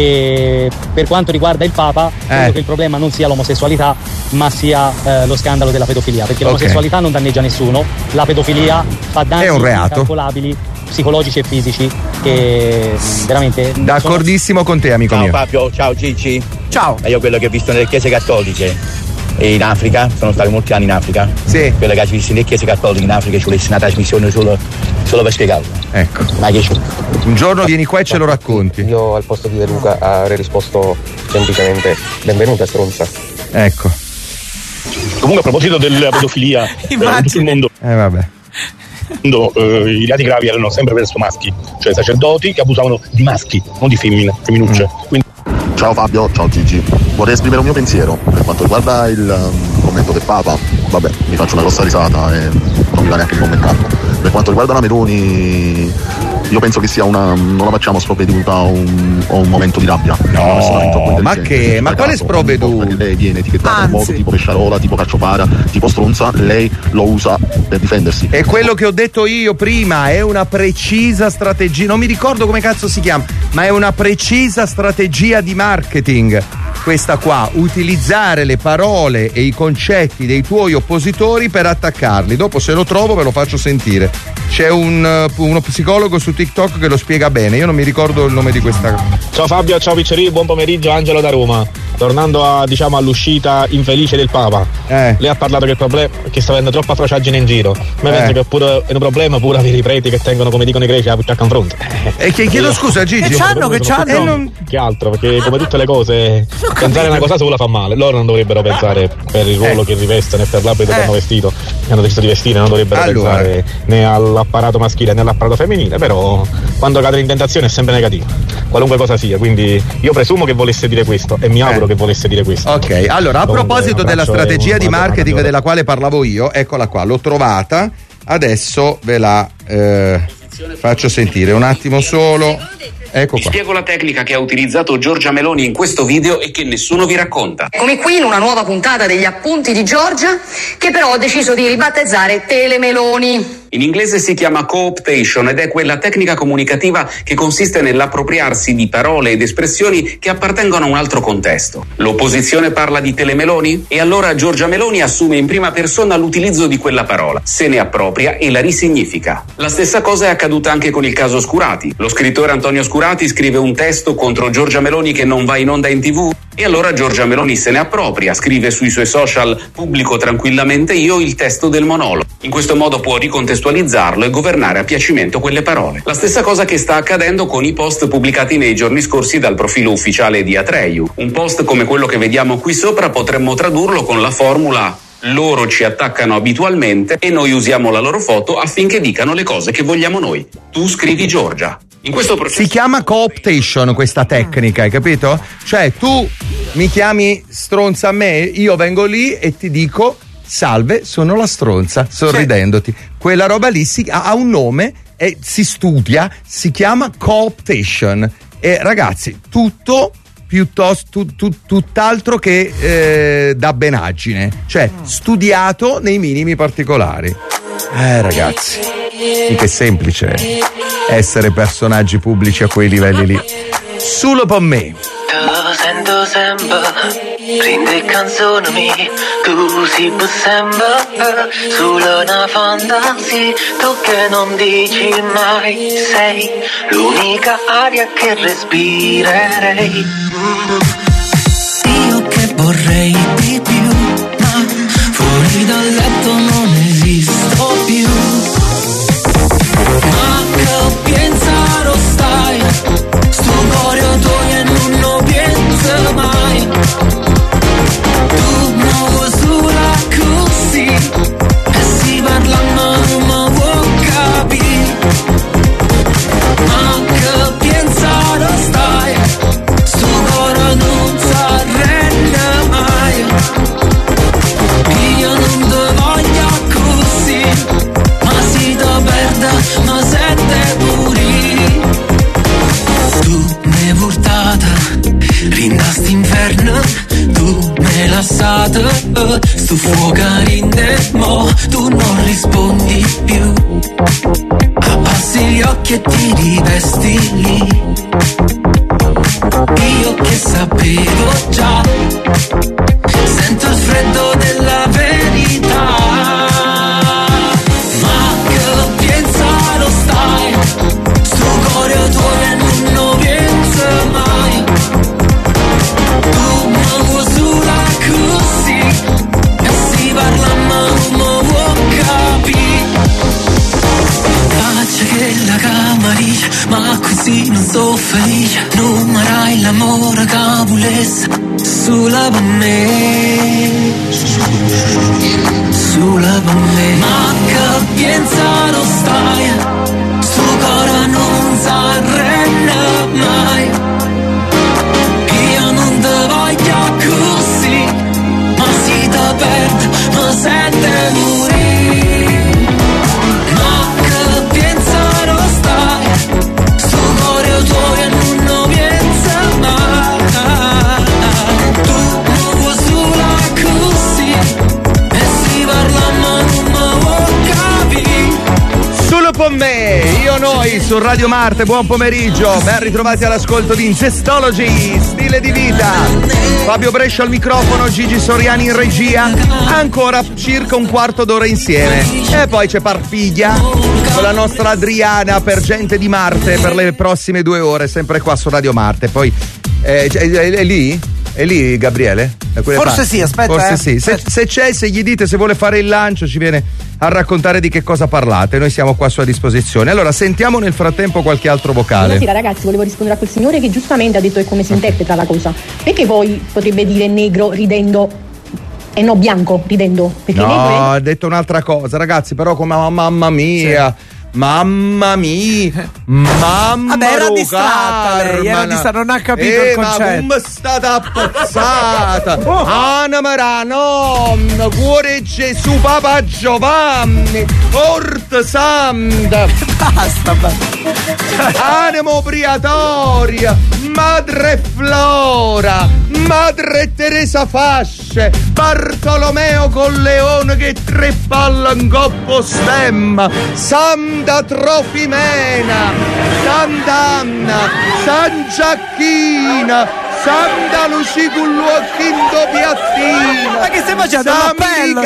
E per quanto riguarda il Papa, credo Eh. che il problema non sia l'omosessualità, ma sia eh, lo scandalo della pedofilia, perché Ok. l'omosessualità non danneggia nessuno, la pedofilia fa danni È un reato. incalcolabili, psicologici e fisici, che mh, veramente D'accordissimo con te, amico Ciao mio. Fabio, ciao Gigi. Ciao. Io quello che ho visto nelle chiese cattoliche e in Africa, sono stato molti anni in Africa. Sì. Quello che ho visto nelle chiese cattoliche in Africa ci volesse una trasmissione solo, solo per spiegarlo. Ecco. Ma che Un giorno vieni qua e ce lo racconti. Io al posto di De Luca avrei risposto semplicemente benvenuta stronza. Ecco. Comunque a proposito della pedofilia eh, in tutto il mondo, Eh vabbè. mondo, eh, i reati gravi erano sempre verso maschi, cioè sacerdoti che abusavano di maschi, non di femmine, femminucce. Quindi... Ciao Fabio, ciao Gigi. Vorrei esprimere un mio pensiero per quanto riguarda il um, commento del Papa. Vabbè, mi faccio una grossa risata e non mi va neanche di commentarlo. Per quanto riguarda la Meloni, io penso che sia una. non la facciamo sprovveduta o un, o un momento di rabbia. No, ma che? Ma quale sprovveduta? Lei viene etichettata in modo tipo pesciarola, tipo cacciopara, tipo stronza, lei lo usa per difendersi. È quello che ho detto io prima, è una precisa strategia, non mi ricordo come cazzo si chiama, ma è una precisa strategia di marketing. Questa qua, utilizzare le parole e i concetti dei tuoi oppositori per attaccarli. Dopo se lo trovo ve lo faccio sentire. C'è un, uh, uno psicologo su TikTok che lo spiega bene, io non mi ricordo il nome di questa. Ciao Fabio, ciao Piccerini, buon pomeriggio, Angelo da Roma. Tornando a, diciamo, all'uscita infelice del Papa, eh. lei ha parlato che il problema è che sta avendo troppa frociaggine in giro. Ma Eh. penso che è, pure, è un problema pure avere i preti che tengono, come dicono i greci, la puttacca in fronte. E che chiedo scusa Gigi. Che c'hanno, che c'hanno? E non- Che altro, perché come tutte le cose, pensare una cosa sola fa male. Loro non dovrebbero pensare per il ruolo Eh. che rivestono e per l'abito che Eh. hanno vestito, che hanno deciso di vestire, non dovrebbero Allora. pensare né all'apparato maschile né all'apparato femminile, però quando cade in tentazione è sempre negativo, qualunque cosa sia. Quindi io presumo che volesse dire questo e mi auguro che volesse dire questo. Ok, allora a Comunque, proposito un della abbraccio e strategia un- di una marketing giornata. della quale parlavo io, eccola qua, l'ho trovata, adesso ve la eh, faccio sentire un attimo solo. Ecco Vi qua. spiego la tecnica che ha utilizzato Giorgia Meloni in questo video e che nessuno vi racconta. Eccomi qui in una nuova puntata degli appunti di Giorgia, che però ho deciso di ribattezzare Telemeloni. In inglese si chiama co-optation ed è quella tecnica comunicativa che consiste nell'appropriarsi di parole ed espressioni che appartengono a un altro contesto. L'opposizione parla di Telemeloni e allora Giorgia Meloni assume in prima persona l'utilizzo di quella parola, se ne appropria e la risignifica. La stessa cosa è accaduta anche con il caso Scurati. Lo scrittore Antonio Scurati scrive un testo contro Giorgia Meloni che non va in onda in tv e allora Giorgia Meloni se ne appropria, scrive sui suoi social "pubblico tranquillamente io il testo del monologo". In questo modo può ricontestualizzarlo e governare a piacimento quelle parole. La stessa cosa che sta accadendo con i post pubblicati nei giorni scorsi dal profilo ufficiale di Atreyu. Un post come quello che vediamo qui sopra potremmo tradurlo con la formula: loro ci attaccano abitualmente e noi usiamo la loro foto affinché dicano le cose che vogliamo noi. Tu scrivi Giorgia. In questo processo Si chiama co-optation questa tecnica, hai capito? Cioè tu mi chiami stronza a me, io vengo lì e ti dico salve, sono la stronza, sorridendoti. Quella roba lì si, ha, ha un nome e si studia, si chiama co-optation. E ragazzi, tutto piuttosto tu, tu, tutt'altro che eh, dabbenaggine, cioè studiato nei minimi particolari. Eh ragazzi, che semplice è essere personaggi pubblici a quei livelli lì. Solo per me. Te sento sempre, prende canzoni mie, tu si può sempre, solo una fantasia, tu che non dici mai, sei l'unica aria che respirerei. Io che vorrei di più, ma fuori dal letto non esisto più. Ma che pensare stai, sto cuore tuo e non lo penso mai. Tu muovo sulla così, e si parla ma non mi può capire. Ma che pensare stai, sto cuore non so innamorata, rinasti inverno, tu me la sata, sto fuoco rinde, mo tu non rispondi più, abbassi gli occhi e ti rivesti lì, io che sapevo già, sento il freddo della verità. La camariglia, ma così non so felice, non marai l'amore che volesse sulla per me, sulla per me, ma che pensa lo stai, sto cuore non s'arrende mai, io non te voglio così, ma si te perde, ma sente morire. Con me, io noi su Radio Marte, buon pomeriggio, ben ritrovati all'ascolto di Incestology, stile di vita. Fabio Brescia al microfono, Gigi Soriani in regia, ancora circa un quarto d'ora insieme. E poi c'è Parpiglia con la nostra Adriana per Gente di Marte per le prossime due ore, sempre qua su Radio Marte. Poi eh, è, è, è lì? È lì Gabriele? Forse parti? sì, aspetta. Forse eh. sì. Se, se c'è, se gli dite, se vuole fare il lancio, ci viene a raccontare di che cosa parlate. Noi siamo qua a sua disposizione. Allora, sentiamo nel frattempo qualche altro vocale. Buonasera ragazzi, volevo rispondere a quel signore che giustamente ha detto che come si interpreta la cosa. Perché poi potrebbe dire negro ridendo e no bianco ridendo? Perché no, negro è... ha detto un'altra cosa, ragazzi, però come mamma mia. Sì. Mamma mia, mamma Vabbè, era distratta lei, era distratta, non ha capito eh, il concetto. Ma come stata appazzata? Anna Marà, nonna, cuore Gesù, Papa Giovanni, Porta Santa. Basta, basta. Anima obriatoria, Madre Flora, Madre Teresa Fasce, Bartolomeo Colleone che tre palle in coppo stemma, Santa Trofimena, Sant'Anna, San Giacchina, Santa Lucigullo Quinto Piattino. Ma che stai facendo? San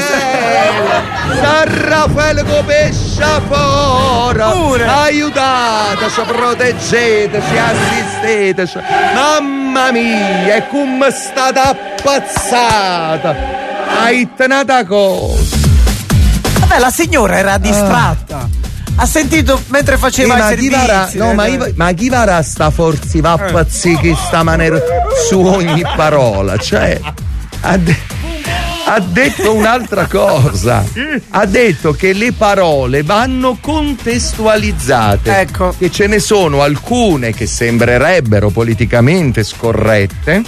Michele, San Raffaele Copescia Fora. Pure. Aiutateci, proteggeteci, assisteteci. Mamma mia, è come state appazzata. Hai tenuta cosa. Vabbè, la signora era distratta. Ah. Ha sentito mentre faceva eh, i servizi. Varà, no, ma, io, ma chi varà sta forzi va a pazzire sta maniera su ogni parola? Cioè, ha, de- ha detto un'altra cosa. Ha detto che le parole vanno contestualizzate. Ecco. Che ce ne sono alcune che sembrerebbero politicamente scorrette,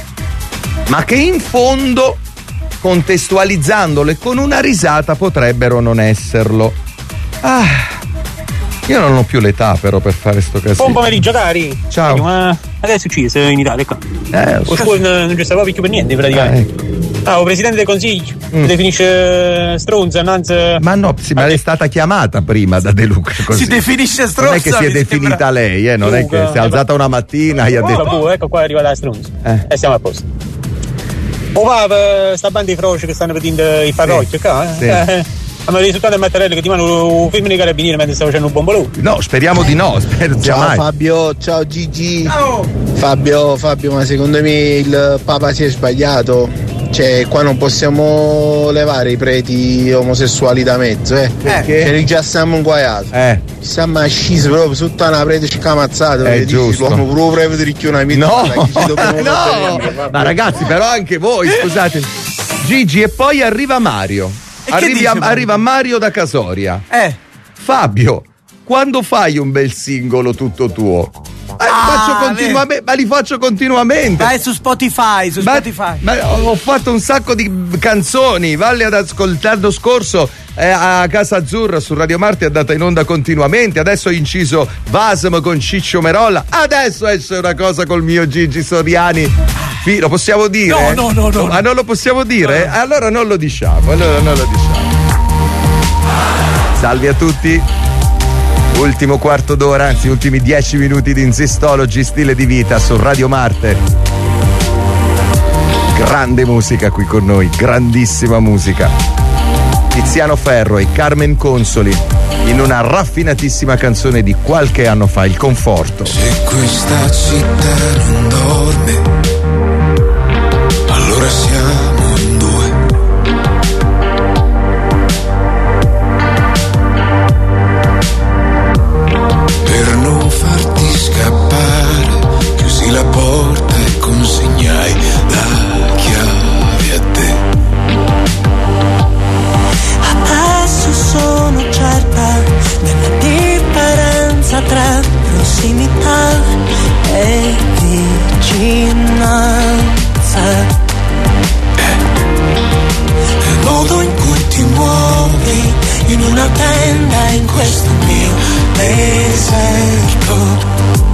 ma che in fondo, contestualizzandole con una risata, potrebbero non esserlo. Ah. Io non ho più l'età però per fare sto casino. Buon pomeriggio cari. Ciao. Ma adesso ci sei in Italia qua. Eh, o scuola non, non ci stava più per niente praticamente. Ah, ecco. Ah, o presidente del consiglio mm. definisce stronza innanzi. Ma no, sì, ma è stata chiamata prima da De Luca così. Si definisce stronza. Non è che si è definita sembra... lei, eh, non Luca, è che si è alzata una mattina e gli ha oh, detto. Oh, ecco qua è arrivata la stronza. Eh. E siamo a posto. O va sta banda di froci che stanno vedendo i parrocchi, sì. Qua, eh? Sì. Eh. Ma il risultato è Mattarelli che ti mandano un film di carabinieri mentre stavo facendo un bombolone. No, speriamo di no. Spero ciao mai. Fabio, ciao Gigi. Ciao. Fabio, Fabio, ma secondo me il Papa si è sbagliato. Cioè, qua non possiamo levare i preti omosessuali da mezzo, eh. Perché? Cioè, già siamo inguaiati. Eh. Siamo scesi proprio sotto una prete scamazzata. È giusto. L'uomo proprio per dire una vita. No, no. Ma ragazzi, però anche voi, scusate. Gigi, e poi arriva Mario. Arrivi a, arriva Mario da Casoria. Eh. Fabio, quando fai un bel singolo tutto tuo? Eh, Ah, faccio continuamente, ma li faccio continuamente. Vai su Spotify, su Ma- Spotify. Ma ho ho fatto un sacco di canzoni. Valli ad ascoltare l'anno scorso eh, a Casa Azzurra su Radio Marte è andata in onda continuamente. Adesso ho inciso Vasm con Ciccio Merolla. Adesso esce una cosa col mio Gigi Soriani. Sì, lo possiamo dire? No, no, no, no. Ma non lo possiamo dire? No. Allora non lo diciamo. Allora non lo diciamo. Salve a tutti. Ultimo quarto d'ora, anzi ultimi dieci minuti di Insistology, stile di vita su Radio Marte. Grande musica qui con noi, grandissima musica. Tiziano Ferro e Carmen Consoli in una raffinatissima canzone di qualche anno fa, Il Conforto. Se questa città non dorme, allora siamo in due. Per non farti scappare, chiusi la porta e consegnai la chiave a te. Adesso sono certa della differenza tra prossimità e vicinanza. È il modo in cui ti muovi in una tenda in questo mio deserto.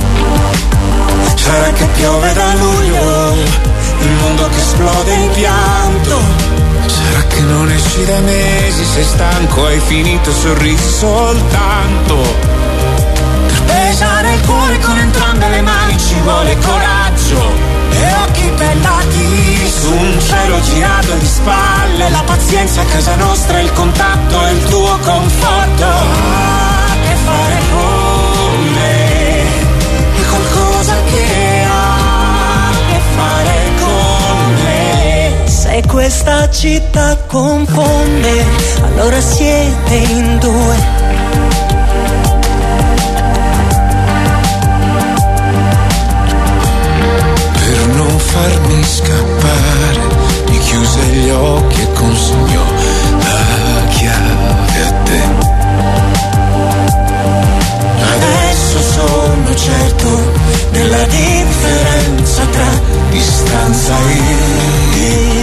Sarà che piove da luglio, il mondo che esplode in pianto. Sarà che non esci da mesi, sei stanco, hai finito, sorrisi soltanto. Per pesare il cuore con entrambe le mani ci vuole coraggio e occhi bellati su un cielo girato di spalle. La pazienza a casa nostra, il contatto e il tuo conforto. Ah, che fare con me è qualcosa che ha a che fare con me. Se questa città confonde, allora siete in due. Per non farmi scappare, mi chiuse gli occhi e consegnò la chiave a te. Adesso sono certo della differenza tra distanza e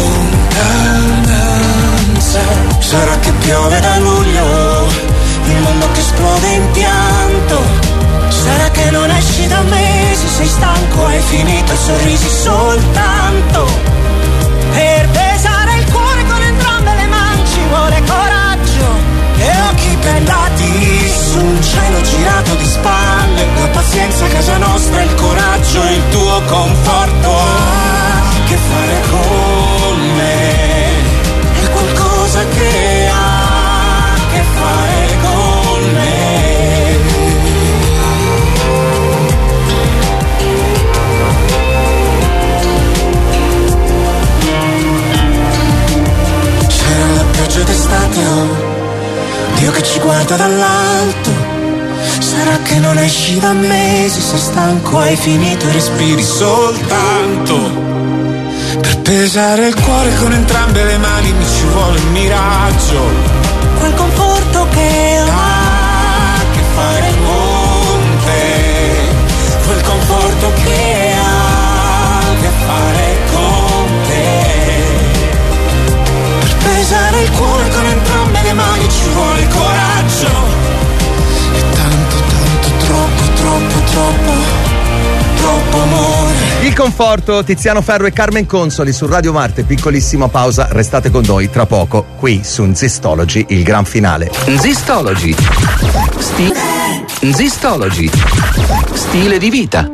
lontananza. Sarà che piove da luglio, il mondo che esplode in pianto. Sarà che non esci da mesi, sei stanco, hai finito, sorrisi soltanto. Per pesare il cuore con entrambe le mani ci vuole coraggio e occhi bellati su un cielo girato di spalle. La pazienza a casa nostra, il coraggio e il tuo conforto. Ah, che fare con me è qualcosa che ha a che fare con me. D'estate, oh, Dio che ci guarda dall'alto. Sarà che non esci da mesi, sei stanco, hai finito e respiri soltanto. Per pesare il cuore con entrambe le mani mi ci vuole un miraggio. Quel conforto che ha a che fare con te. Quel conforto che ha a che fare con te. Pesare il cuore con entrambe le mani ci vuole coraggio. E tanto, tanto, troppo, troppo, troppo, troppo amore. Il Conforto, Tiziano Ferro e Carmen Consoli su Radio Marte. Piccolissima pausa, restate con noi tra poco qui su Nzistology, il gran finale. Nzistology. Sti- Nzistology. Stile di vita.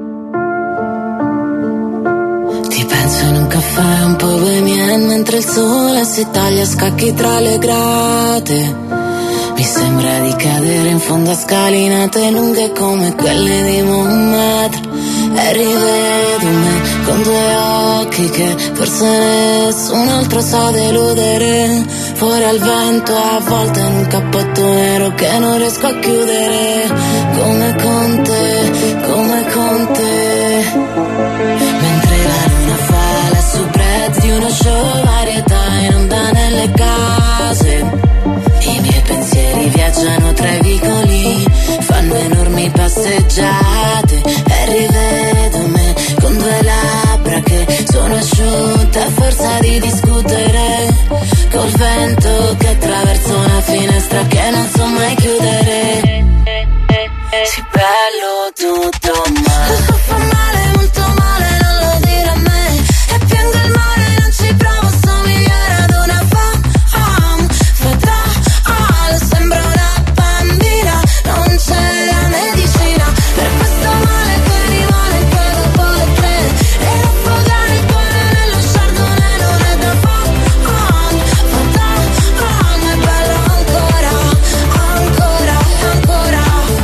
Ti penso in un caffè un po' bohemian mentre il sole si taglia a scacchi tra le grate. Mi sembra di cadere in fondo a scalinate lunghe come quelle di Montmartre. E rivedo me con due occhi che forse nessun altro sa deludere. Fuori al vento a volte in un cappotto nero che non riesco a chiudere. Come con te, come con te. Mentre la luna fa la soubrette di uno show varietà in onda nelle case. I miei pensieri viaggiano tra i vicoli passeggiate e rivedo me con due labbra che sono asciutte a forza di discutere col vento che attraversa una finestra che non so mai chiudere. Sì, bello tutto ma lo so fa male, molto male, non lo dire a me. E piango il mare, non ci provo a somigliare ad una fam fatale. Sembra una bambina, non c'è la medicina per questo male che rimane che dopo le tre. E affogare il cuore nello chardonnay non è da fam fatale. È bello ancora, ancora, ancora.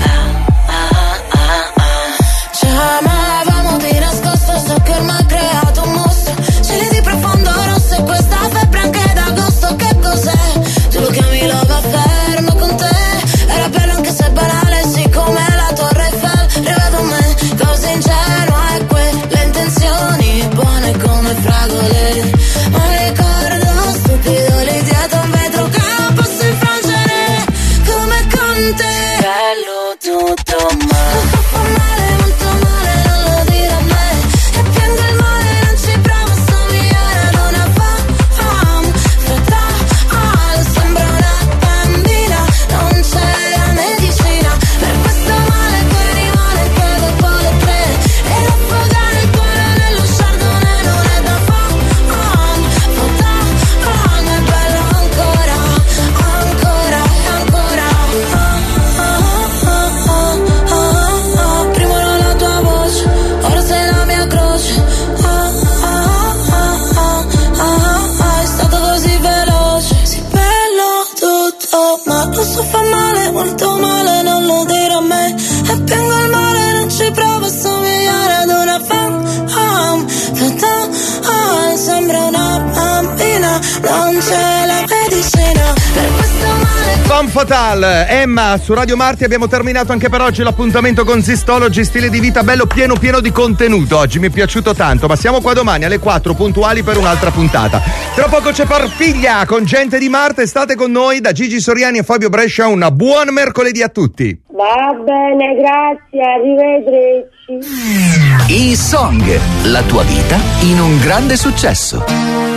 Ci amavamo di nascosto, so che ormai ha creato un mostro. Cieli di profondo rosso e questa febbre anche d'agosto. Che cos'è? Tu lo chiami love affair, ma con te era bello anche se banale. Sì come la Torre Eiffel, rivedo me, cose ingenua e quelle intenzioni buone come fragole. Ma ricordo stupido lì dietro un vetro che non posso infrangere come con te. Bello tutto ma lo so fa male, molto male, non lo dire a me. E piango il mare, non ci provo a somigliare ad una fam fatale. Sembra una bambina, non c'è la medicina per questo male che rimane che dopo le tre. E affogare il cuore nello chardonnay non è da fam fatale. È bello ancora, ancora, ancora. Prima era la tua voce, ora sei la mia croce. È stato così veloce. Sì, bello tutto ma lo so fa male, molto male, non lo dire a me. E piango il mare, non ci provo a somigliare ad una fam fatale. Sembra una bambina, non c'è la medicina per questo male. Femme Fatale, Emma, su Radio Marti abbiamo terminato anche per oggi l'appuntamento con Sistology, stile di vita bello pieno pieno di contenuto. Oggi mi è piaciuto tanto, ma siamo qua domani alle quattro puntuali per un'altra puntata. Tra poco c'è Parpiglia con Gente di Marte, state con noi da Gigi Soriani e Fabio Brescia. Un buon mercoledì a tutti. Va bene, grazie, arrivederci. I Song, la tua vita in un grande successo.